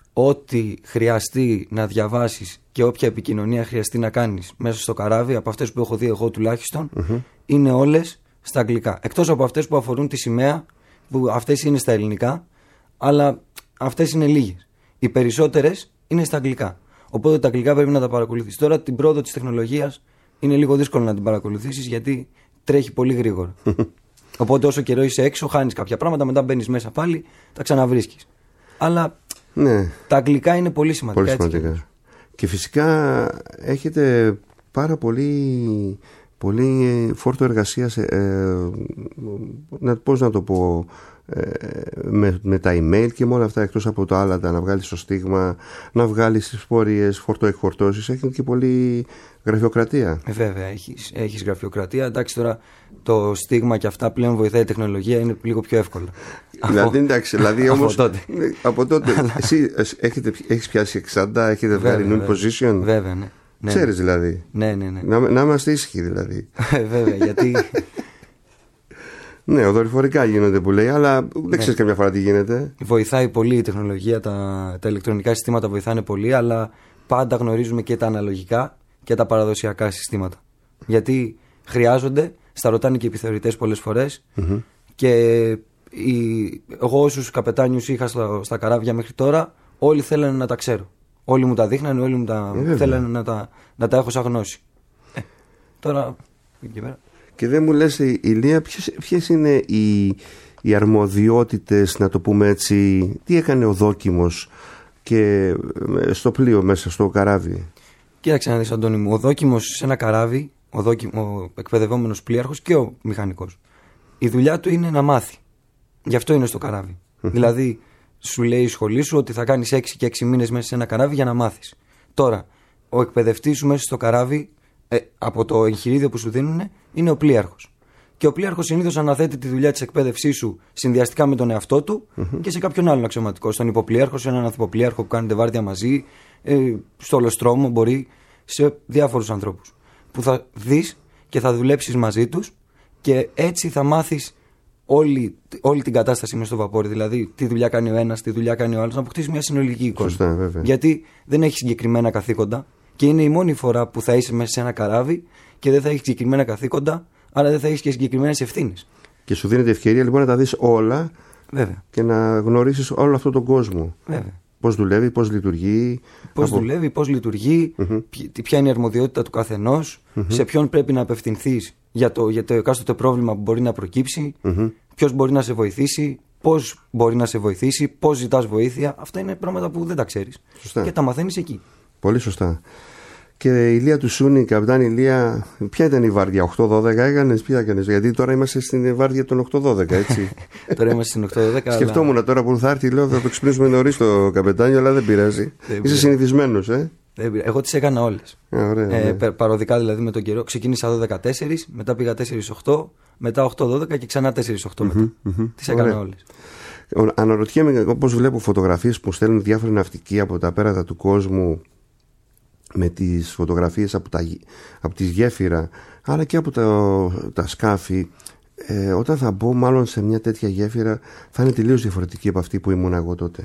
ό,τι χρειαστεί να διαβάσεις και όποια επικοινωνία χρειαστεί να κάνεις μέσα στο καράβι, από αυτές που έχω δει εγώ τουλάχιστον, είναι όλες στα αγγλικά. Εκτός από αυτές που αφορούν τη σημαία, που αυτές είναι στα ελληνικά, αλλά αυτές είναι λίγες. Οι περισσότερες είναι στα αγγλικά. Οπότε τα αγγλικά πρέπει να τα παρακολουθείς. Τώρα την πρόοδο της τεχνολογίας είναι λίγο δύσκολο να την παρακολουθήσεις, γιατί τρέχει πολύ γρήγορα. Οπότε όσο καιρό είσαι έξω, χάνεις κάποια πράγματα, μετά μπαίνεις μέσα πάλι, τα ξαναβρίσκεις. Αλλά τα αγγλικά είναι πολύ σημαντικά. Πολύ σημαντικά. Έτσι. Και φυσικά έχετε πάρα πολύ φόρτο εργασίας, πώς να το πω, με τα email και με όλα αυτά, εκτός από τα άλλα, να βγάλεις το στίγμα, να βγάλεις τις πορείες, φορτοεκφορτώσεις, έχει και πολύ γραφειοκρατία. Βέβαια, έχεις γραφειοκρατία. Εντάξει, τώρα το στίγμα και αυτά πλέον βοηθάει η τεχνολογία, είναι λίγο πιο εύκολο. Δηλαδή όμως από τότε εσύ έχεις πιάσει 60, έχετε βγάλει null position. Βέβαια, ναι. Ξέρεις δηλαδή. Ναι. Να είμαστε ήσυχοι δηλαδή. Βέβαια, γιατί... Ναι, δορυφορικά γίνονται που λέει, αλλά δεν ξέρεις καμιά φορά τι γίνεται. Βοηθάει πολύ η τεχνολογία, τα ηλεκτρονικά συστήματα βοηθάνε πολύ, αλλά πάντα γνωρίζουμε και τα αναλογικά και τα παραδοσιακά συστήματα. Γιατί χρειάζονται, στα ρωτάνε και οι επιθεωρητές πολλές φορές, και εγώ όσους καπετάνιους είχα στα καράβια μέχρι τώρα, όλοι θέλανε να τα ξέρω. Όλοι μου τα δείχνανε, όλοι μου τα θέλανε να τα έχω σαν γνώση. Τώρα, εκεί πέρα. Και δεν μου λες, Ηλία, ποιες είναι οι αρμοδιότητες, να το πούμε έτσι, τι έκανε ο δόκιμος και στο πλοίο μέσα στο καράβι? Κοίταξε να δεις, Αντώνη μου, ο δόκιμος σε ένα καράβι, ο εκπαιδευόμενος πλοίαρχος και ο μηχανικός, η δουλειά του είναι να μάθει. Γι' αυτό είναι στο καράβι. Δηλαδή, σου λέει η σχολή σου ότι θα κάνεις 6 και 6 μήνες μέσα σε ένα καράβι για να μάθεις. Τώρα, ο εκπαιδευτής σου μέσα στο καράβι από το εγχειρίδιο που σου δίνουν είναι ο πλοίαρχος. Και ο πλοίαρχος συνήθως αναθέτει τη δουλειά της εκπαίδευσής σου συνδυαστικά με τον εαυτό του και σε κάποιον άλλον αξιωματικό. Στον υποπλοίαρχο, σε έναν ανθυποπλοίαρχο που κάνετε βάρδια μαζί, στο ολοστρόμο μπορεί, σε διάφορους ανθρώπους. Που θα δεις και θα δουλέψεις μαζί τους και έτσι θα μάθεις όλη την κατάσταση μες στο βαπόρι. Δηλαδή, τι δουλειά κάνει ο ένας, τι δουλειά κάνει ο άλλος, να αποκτήσεις μια συνολική εικόνα. Σωστά, βέβαια. Γιατί δεν έχεις συγκεκριμένα καθήκοντα και είναι η μόνη φορά που θα είσαι μέσα σε ένα καράβι και δεν θα έχεις συγκεκριμένα καθήκοντα, αλλά δεν θα έχεις και συγκεκριμένες ευθύνες. Και σου δίνεται ευκαιρία λοιπόν να τα δεις όλα. Βέβαια. Και να γνωρίσεις όλο αυτόν τον κόσμο. Βέβαια. Πώς δουλεύει, πώς λειτουργεί. Δουλεύει, πώς λειτουργεί, ποια είναι η αρμοδιότητα του καθενός, σε ποιον πρέπει να απευθυνθείς για το εκάστοτε πρόβλημα που μπορεί να προκύψει, ποιος μπορεί να σε βοηθήσει, πώς μπορεί να σε βοηθήσει, πώς ζητάς βοήθεια. Αυτά είναι πράγματα που δεν τα ξέρεις. Σωστά. Και τα μαθαίνεις εκεί. Πολύ σωστά. Και η Ηλία του Σούνη, καπιτάνη Ηλία, ποια ήταν η βάρδια, 8-12 έκανες, ποια έκανες? Γιατί τώρα είμαστε στην βάρδια των 8-12, έτσι. Τώρα είμαστε στην 8-12. Σκεφτόμουν τώρα που θα έρθει, λέω θα το ξυπνήσουμε νωρίς το καπετάνιο, αλλά δεν πειράζει. Είσαι συνηθισμένος, Εγώ τις έκανα όλες. Ωραία. Παροδικά δηλαδή με τον καιρό. Ξεκίνησα 12-4, μετά πήγα 4-8, μετά 8-12 και ξανά 4-8 μετά. Τις έκανα όλες. Αναρωτιέμαι, όπως βλέπω φωτογραφίες που στέλνουν διάφοροι ναυτικοί από τα πέρατα του κόσμου, με τις φωτογραφίες από τη γέφυρα αλλά και από τα σκάφη, όταν θα μπω μάλλον σε μια τέτοια γέφυρα θα είναι τελείως διαφορετική από αυτή που ήμουν εγώ τότε.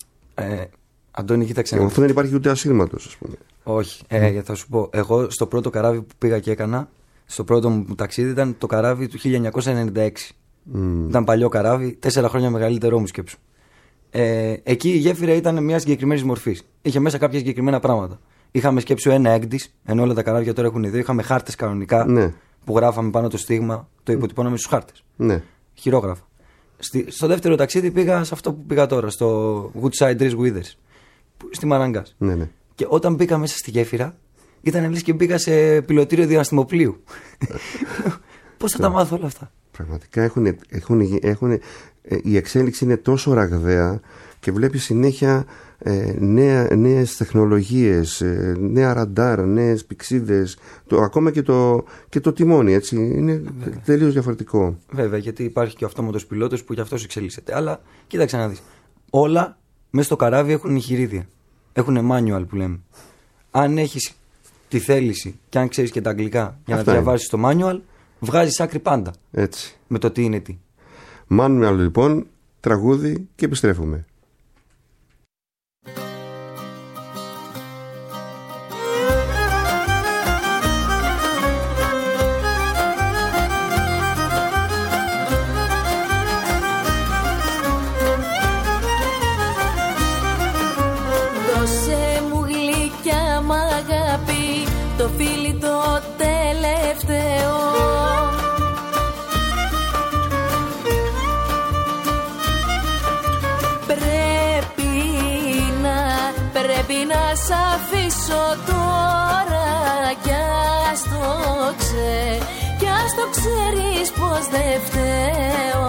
Αντώνη, κοίταξε. Αυτό δεν υπάρχει ούτε ασύρματος, ας πούμε. Όχι, θα σου πω. Εγώ στο πρώτο καράβι που πήγα και έκανα, στο πρώτο μου ταξίδι, ήταν το καράβι του 1996. Ήταν παλιό καράβι, 4 χρόνια μεγαλύτερό μου, σκέψου. Εκεί η γέφυρα ήταν μια συγκεκριμένη μορφή. Είχε μέσα κάποια συγκεκριμένα πράγματα. Είχαμε σκέψου ένα έγκδης, ενώ όλα τα καράβια τώρα έχουν δύο. Είχαμε χάρτες κανονικά, ναι, που γράφαμε πάνω το στίγμα, το υποτυπώναμε στους χάρτες. Ναι. Χειρόγραφα. Στο δεύτερο ταξίδι πήγα σε αυτό που πήγα τώρα, στο Woodside Rees Withers, στη Μαραγκάς. Ναι, ναι. Και όταν μπήκα μέσα στη γέφυρα, ήταν λες και μπήκα σε πιλωτήριο διαστημοπλοίου. Πώς θα τα μάθω όλα αυτά? Πραγματικά η εξέλιξη είναι τόσο ραγδαία και βλέπεις συνέχεια νέες τεχνολογίες, νέα ραντάρ, νέες πηξίδες, ακόμα και το τιμόνι, έτσι, είναι τελείως διαφορετικό. Βέβαια, γιατί υπάρχει και ο αυτόματος πιλότος που γι' αυτός εξελίσσεται. Αλλά κοίταξε να δεις, όλα μέσα στο καράβι έχουν εγχειρίδια, έχουν manual που λέμε. Αν έχεις τη θέληση και αν ξέρεις και τα αγγλικά για αυτά να διαβάσεις το manual, βγάζεις άκρη πάντα. Έτσι. Με το τι είναι τι. Manual λοιπόν, τραγούδι και επιστρέφουμε. Δώσε μου γλυκιά μ' αγάπη, το φίλι το τελευταίο. Πρέπει να σ' αφήσω τώρα κι ας το ξέρεις πως δεν φταίω.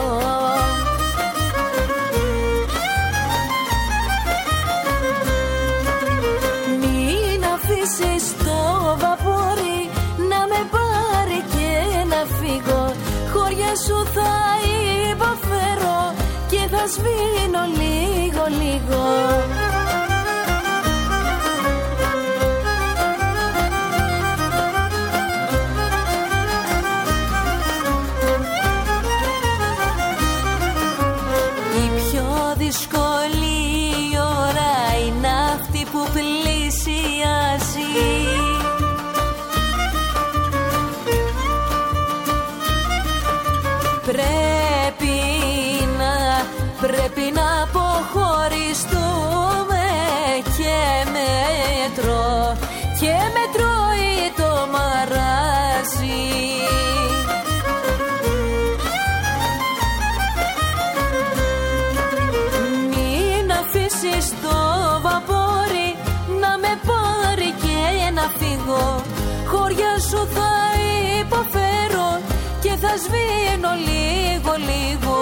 Μην αφήσεις το βαπόρι να με πάρει και να φύγω. Χώρια σου θα υποφέρω και θα σβήνω λίγο λίγο. Δύσκολη ώρα είναι αυτή που πλησιάζει. Πρέπει να αποχωριστούμε και μετρώει το μαράζι. Στο βαπόρι να με πάρει και να φύγω. Χώρια σου θα υποφέρω και θα σβήνω λίγο λίγο.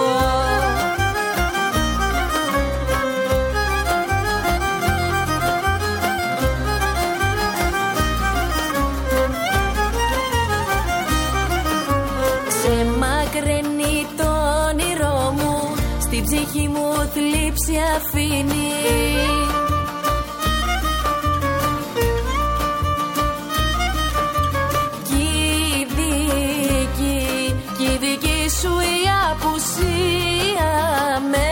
ψυχή μου θλίψη αφήνει. Κι η δική σου η απουσία με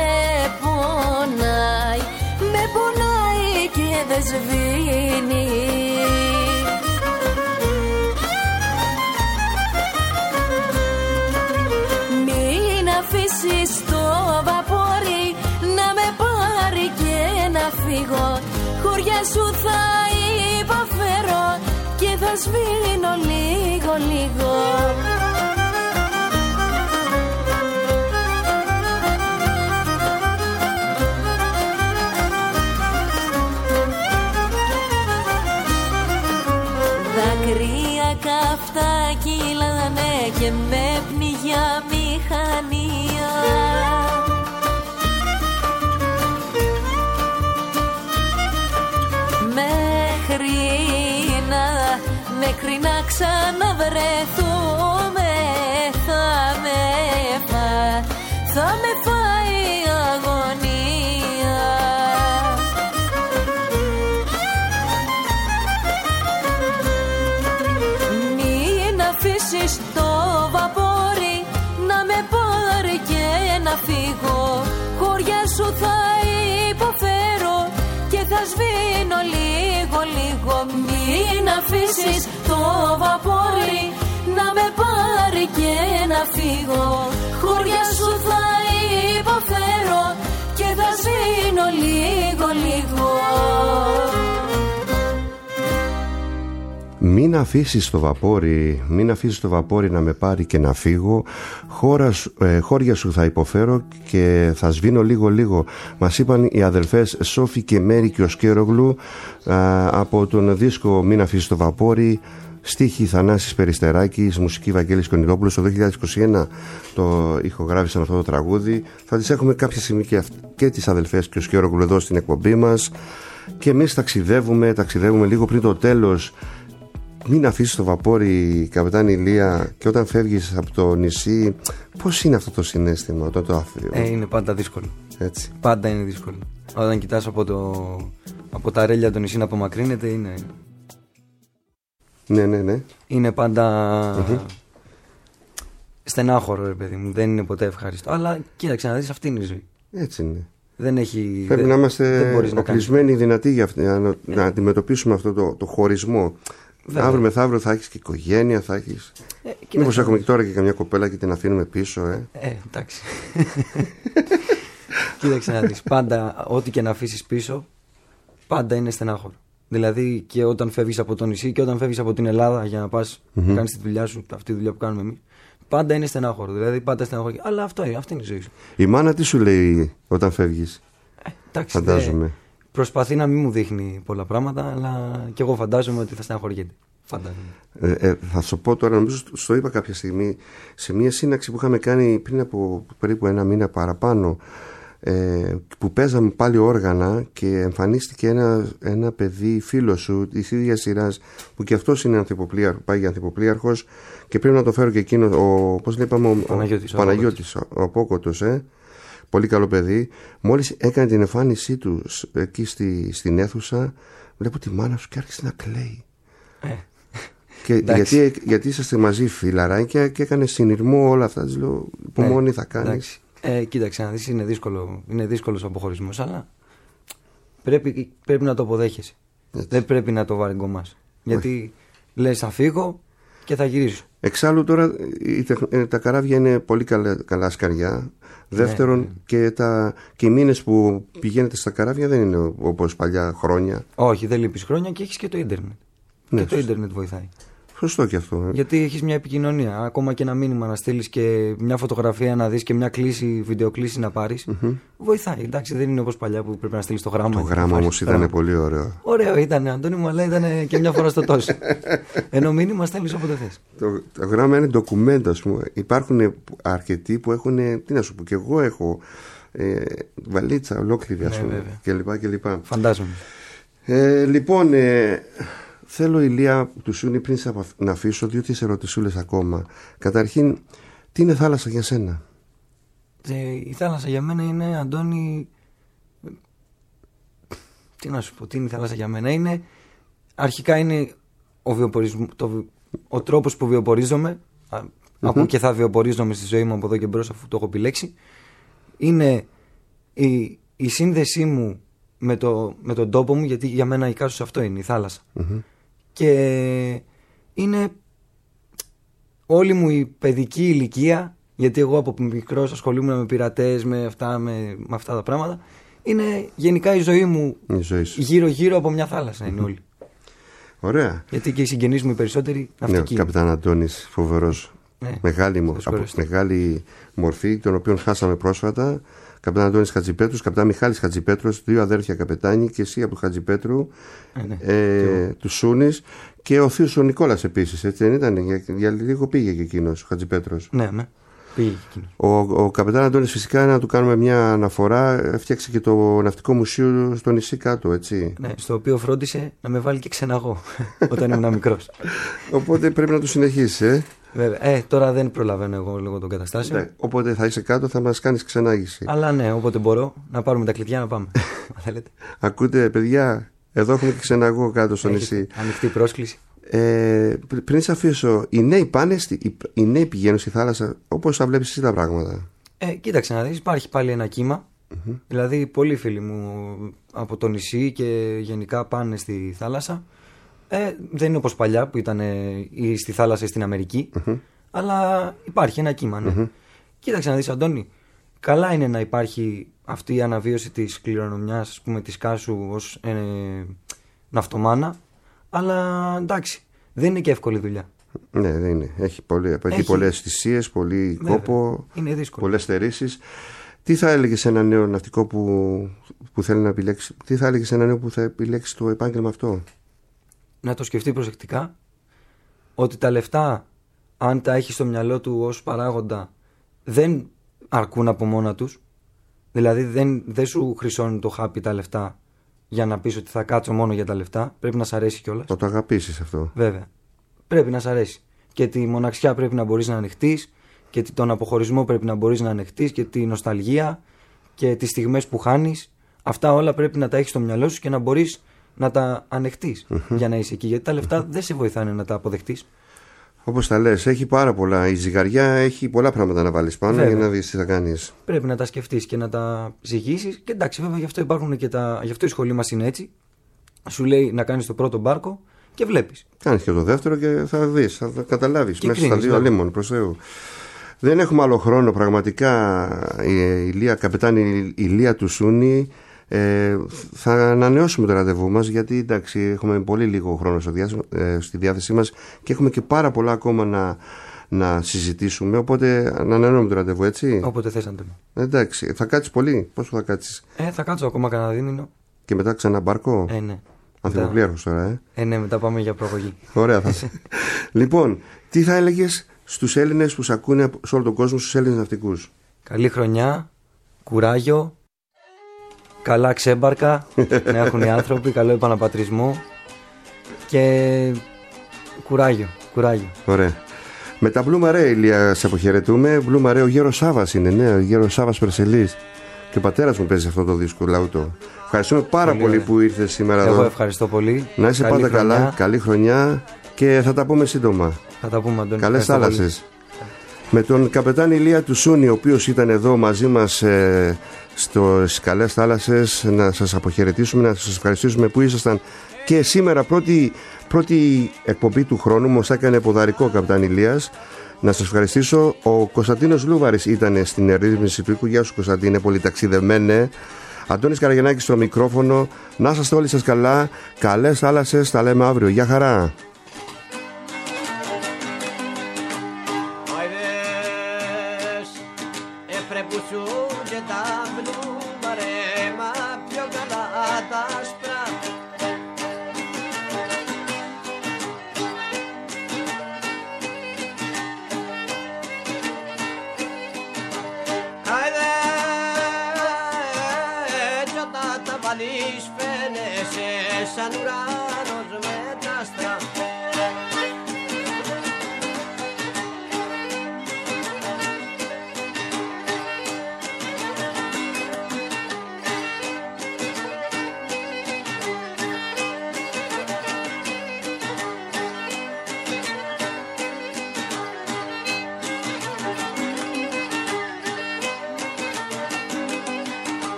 πονάει και δεν σβήνει. Μην αφήσεις το βαπόρι να με πάρει και να φύγω. Χωριά σου θα υποφέρω και θα σβήνω λίγο λίγο. Δάκρυα καυτά κύλανε και με πνιγιά μηχανία. Μέχρι να ξαναβρεθούμε θα με φάει η αγωνία. Μην αφήσεις το βαπόρι να με πάρει και να φύγω. Χωριά σου θα υποφέρω και θα σβήνω λίγο λίγο. Μην αφήσεις το βαπόρι να με πάρει και να φύγω. Χωριά σου θα υποφέρω και θα σβήνω λίγο λίγο. Μην αφήσεις το βαπόρι να με πάρει και να φύγω. Χώρια σου θα υποφέρω και θα σβήνω λίγο λίγο. Μας είπαν οι αδελφές Σόφη και Μέρη Κιοσκέρογλου από τον δίσκο Μην αφήσεις το βαπόρι. Στίχη Θανάσης Περιστεράκης, μουσική Βαγγέλης Κονιδόπουλος. Το 2021 το ηχογράφησαν αυτό το τραγούδι. Θα τις έχουμε κάποια στιγμή και τις αδελφές Κιοσκέρογλου εδώ στην εκπομπή μας. Και εμείς ταξιδεύουμε λίγο πριν το τέλος. Μην αφήσεις το βαπόρι, καπετάνη Ηλία, και όταν φεύγεις από το νησί, πώς είναι αυτό το συναίσθημα όταν το αφήνεις? Είναι πάντα δύσκολο. Έτσι. Πάντα είναι δύσκολο. Όταν κοιτάς από τα ρέλια το νησί να απομακρύνεται, είναι. Ναι. Είναι πάντα στενάχωρο, ρε παιδί μου. Δεν είναι ποτέ ευχάριστο. Αλλά κοίταξε να δεις, αυτή είναι η ζωή. Έτσι είναι. Πρέπει να είμαστε οπλισμένοι, δυνατοί για να αντιμετωπίσουμε αυτό το χωρισμό. Βέβαια. Αύριο μεθαύριο θα έχεις και οικογένεια, θα έχεις. Μήπως έχουμε και τώρα και καμιά κοπέλα και την αφήνουμε πίσω, εντάξει. Κοίταξε να δεις. Πάντα, ό,τι και να αφήσεις πίσω, πάντα είναι στενάχωρο. Δηλαδή και όταν φεύγεις από το νησί και όταν φεύγεις από την Ελλάδα για να πας να κάνεις τη δουλειά σου, αυτή τη δουλειά που κάνουμε εμείς, πάντα είναι στενάχωρο. Δηλαδή πάντα στενάχωρο. Αλλά αυτή είναι η ζωή σου. Η μάνα τι σου λέει όταν φεύγεις? Εντάξει, φαντάζομαι. Προσπαθεί να μην μου δείχνει πολλά πράγματα, αλλά και εγώ φαντάζομαι ότι θα στεναχωριέται. Θα σου πω τώρα, νομίζω στο είπα κάποια στιγμή, σε μια σύναξη που είχαμε κάνει πριν από περίπου ένα μήνα παραπάνω, που παίζαμε πάλι όργανα και εμφανίστηκε ένα παιδί φίλο σου της ίδιας σειράς, που και αυτός είναι πάει για ανθυποπλίαρχος και πρέπει να το φέρω και εκείνο, πώς λέγαμε, ο Παναγιώτης, ο Απόκοτος, πολύ καλό παιδί. Μόλις έκανε την εμφάνισή του εκεί στην αίθουσα, βλέπω τη μάνα σου και άρχισε να κλαίει. Γιατί είσαστε μαζί φιλαράκια και έκανε συνειρμό όλα αυτά. Της λέω, υπομονή θα κάνεις. Κοίταξε να δεις, είναι δύσκολος ο αποχωρισμός, αλλά πρέπει να το αποδέχεσαι. Έτσι. Δεν πρέπει να το βαρεγκομάς. Γιατί λες θα φύγω και θα γυρίσω. Εξάλλου τώρα τα καράβια είναι πολύ καλά σκαριά. Δεύτερον, και οι μήνες που πηγαίνετε στα καράβια δεν είναι όπως παλιά χρόνια. Όχι, δεν λείπεις χρόνια και έχεις και το ίντερνετ. Και το ίντερνετ βοηθάει. Σωστό και αυτό. Γιατί έχεις μια επικοινωνία. Ακόμα και ένα μήνυμα να στείλεις και μια φωτογραφία να δεις και μια βιντεοκλήση να πάρεις. Βοηθάει. Εντάξει, δεν είναι όπως παλιά που πρέπει να στείλεις το γράμμα. Το γράμμα όμως ήταν πολύ ωραίο. Ωραίο ήταν, Αντώνη μου, αλλά ήταν και μια φορά στο τόσο. Ενώ μήνυμα στέλνεις όποτε θες. Το γράμμα είναι ντοκουμέντο, ας πούμε. Υπάρχουν αρκετοί που έχουν. Τι να σου πω, και εγώ έχω βαλίτσα ολόκληρη, ας πούμε. Κλπ. Φαντάζομαι. Λοιπόν. Θέλω, Ηλία, του Σούνη, πριν να αφήσω 2-3 ερωτησούλες ακόμα. Καταρχήν, τι είναι θάλασσα για σένα? Η θάλασσα για μένα είναι, Αντώνη, τι να σου πω, τι είναι η θάλασσα για μένα? Αρχικά είναι ο τρόπος που βιοπορίζομαι, από και θα βιοπορίζομαι στη ζωή μου από εδώ και μπρος, αφού το έχω επιλέξει. Είναι η σύνδεσή μου με τον τόπο μου, γιατί για μένα η Κάσος αυτό είναι, η θάλασσα. Και είναι όλη μου η παιδική ηλικία, γιατί εγώ από μικρός ασχολούμαι με πειρατές, με αυτά τα πράγματα. Είναι γενικά η ζωή μου γύρω-γύρω από μια θάλασσα είναι όλη. Ωραία. Γιατί και οι συγγενείς μου οι περισσότεροι ναυτικοί. Ναι, ο καπετάν Αντώνης, φοβερός. Ναι, μεγάλη μορφή, τον οποίον χάσαμε πρόσφατα. Καπετάν Αντώνης Χατζηπέτρους, καπετάν Μιχάλης Χατζηπέτρους, 2 αδέρφια καπετάνοι, και εσύ από του Χατζηπέτρου, του Σούνης, και ο θείος ο Νικόλας επίσης, έτσι δεν ήταν? Για λίγο πήγε και εκείνος ο Χατζηπέτρος. Ναι, πήγε και εκείνος. Ο καπετάν Αντώνης, φυσικά, να του κάνουμε μια αναφορά, έφτιαξε και το ναυτικό μουσείο στο νησί κάτω, έτσι. Ναι, στο οποίο φρόντισε να με βάλει και ξεναγώ όταν ήμουν μικρός. Οπότε πρέπει να το συνεχίσει, Βέβαια. Τώρα δεν προλαβαίνω εγώ λόγω των καταστάσεων. Ναι, όποτε θα είσαι κάτω θα μας κάνεις ξενάγηση. Αλλά ναι, όποτε μπορώ να πάρουμε τα κλειδιά να πάμε. Θέλετε. Ακούτε, παιδιά, εδώ έχουμε και ξεναγώ κάτω στο νησί. Ανοιχτή πρόσκληση. Πριν σε αφήσω, οι νέοι πηγαίνουν στη θάλασσα όπως θα βλέπεις εσύ τα πράγματα? Κοίταξε να δεις, υπάρχει πάλι ένα κύμα. Δηλαδή, πολλοί φίλοι μου από το νησί και γενικά πάνε στη θάλασσα. Δεν είναι όπως παλιά που ήταν ή στη θάλασσα ή στην Αμερική, αλλά υπάρχει ένα κύμα, ναι. Κοίταξε να δεις, Αντώνη, καλά είναι να υπάρχει αυτή η αναβίωση της κληρονομιάς, ας πούμε, της Κάσου ως ναυτομάνα, αλλά εντάξει, δεν είναι και εύκολη δουλειά. Ναι, δεν είναι. Έχει πολλές θυσίες, πολύ κόπο, πολλές στερήσεις. Τι θα έλεγες σε ένα νέο ναυτικό που θέλει να επιλέξει, τι θα έλεγες σε ένα νέο που θα επιλέξει το επάγγελμα αυτό? Να το σκεφτεί προσεκτικά, ότι τα λεφτά, αν τα έχει στο μυαλό του ως παράγοντα, δεν αρκούν από μόνα τους. Δηλαδή δεν σου χρυσώνει το χάπι τα λεφτά για να πεις ότι θα κάτσω μόνο για τα λεφτά. Πρέπει να σ' αρέσει κιόλας. Θα το αγαπήσεις αυτό. Βέβαια. Πρέπει να σ' αρέσει. Και τη μοναξιά πρέπει να μπορείς να ανεχτείς, και τον αποχωρισμό πρέπει να μπορείς να ανεχτείς, και τη νοσταλγία και τις στιγμές που χάνεις. Αυτά όλα πρέπει να τα έχεις στο μυαλό σου και να μπορείς να τα ανεχτείς για να είσαι εκεί. Γιατί τα λεφτά δεν σε βοηθάνε να τα αποδεχτείς. Όπως τα λες, έχει πάρα πολλά. Η ζυγαριά έχει πολλά πράγματα να βάλεις πάνω. Βέβαια. Για να δεις τι θα κάνεις. Πρέπει να τα σκεφτείς και να τα ζυγίσεις. Και εντάξει, βέβαια, γι' αυτό υπάρχουν και γι' αυτό η σχολή μας είναι έτσι. Σου λέει να κάνεις το πρώτο μπάρκο και βλέπεις. Κάνεις και το δεύτερο και θα δεις, θα καταλάβεις. Και μέσα στα 2 αλίμων, προς Θεού. Δεν έχουμε άλλο χρόνο, πραγματικά. Η καπετάνη Ηλία του Σούνη. Θα ανανεώσουμε το ραντεβού μας, γιατί εντάξει, έχουμε πολύ λίγο χρόνο στη διάθεσή μας και έχουμε και πάρα πολλά ακόμα να συζητήσουμε. Οπότε ανανεώνουμε το ραντεβού, έτσι. Όποτε θες, Αντώνη. Εντάξει, θα κάτσεις πολύ? Πόσο θα κάτσεις? Θα κάτσω ακόμα κανένα δίμηνο. Και μετά ξανά μπάρκο? Ναι. Ανθιποπλήρχος τώρα, Ναι, μετά πάμε για προγωγή. Ωραία, θα. Λοιπόν, τι θα έλεγες στους Έλληνες που σε ακούνε σε όλο τον κόσμο, στους Έλληνες ναυτικούς? Καλή χρονιά, κουράγιο, καλά ξέμπαρκα να έχουν οι άνθρωποι, καλό επαναπατρισμό και κουράγιο. Ωραία. Με τα Blue Maré, Ηλία, σε αποχαιρετούμε. Blue Maré, ο Γέρος Σάβας είναι, ναι, ο Γέρος Σάβας Περσελής. Και ο πατέρας μου παίζει αυτό το δίσκο, λαούτο. Ευχαριστούμε πάρα πολύ που ήρθες σήμερα εδώ. Εγώ ευχαριστώ πολύ. Να είσαι πάντα καλά, καλή χρονιά και θα τα πούμε σύντομα. Θα τα πούμε, Αντώνη. Καλές θάλασσες. Με τον καπετάνη Ηλία του Σούνη, ο οποίος ήταν εδώ μαζί μας στις καλές θάλασσες, να σας αποχαιρετήσουμε, να σας ευχαριστήσουμε που ήσασταν και σήμερα πρώτη εκπομπή του χρόνου. Μας έκανε ποδαρικό ο καπετάνη Ηλίας. Να σας ευχαριστήσω. Ο Κωνσταντίνος Λούβαρης ήταν στην ρύθμιση του οίκου. Γεια σου, Κωνσταντίνε, πολύ ταξιδεμένε. Αντώνης Καραγεννάκης στο μικρόφωνο. Να είστε όλοι σας καλά. Καλές θάλασσες. Τα λέμε αύριο. Γεια χαρά. σαν ουράνος με τα άστρα.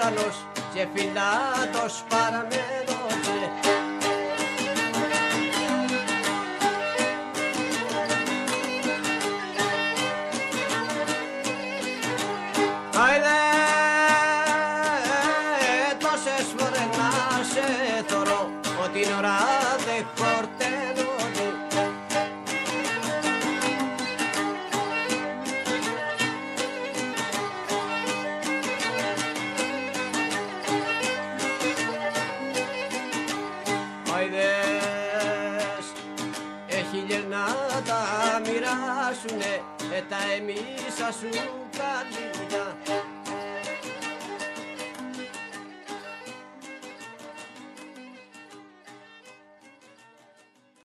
ουρανός και φυλάτος παραμένω Άιδε τόσες φορές να σε θωρώ ότι την ώρα δεν χορταίνω τα μοιράσουνε τα εμίσα σου καλύτερα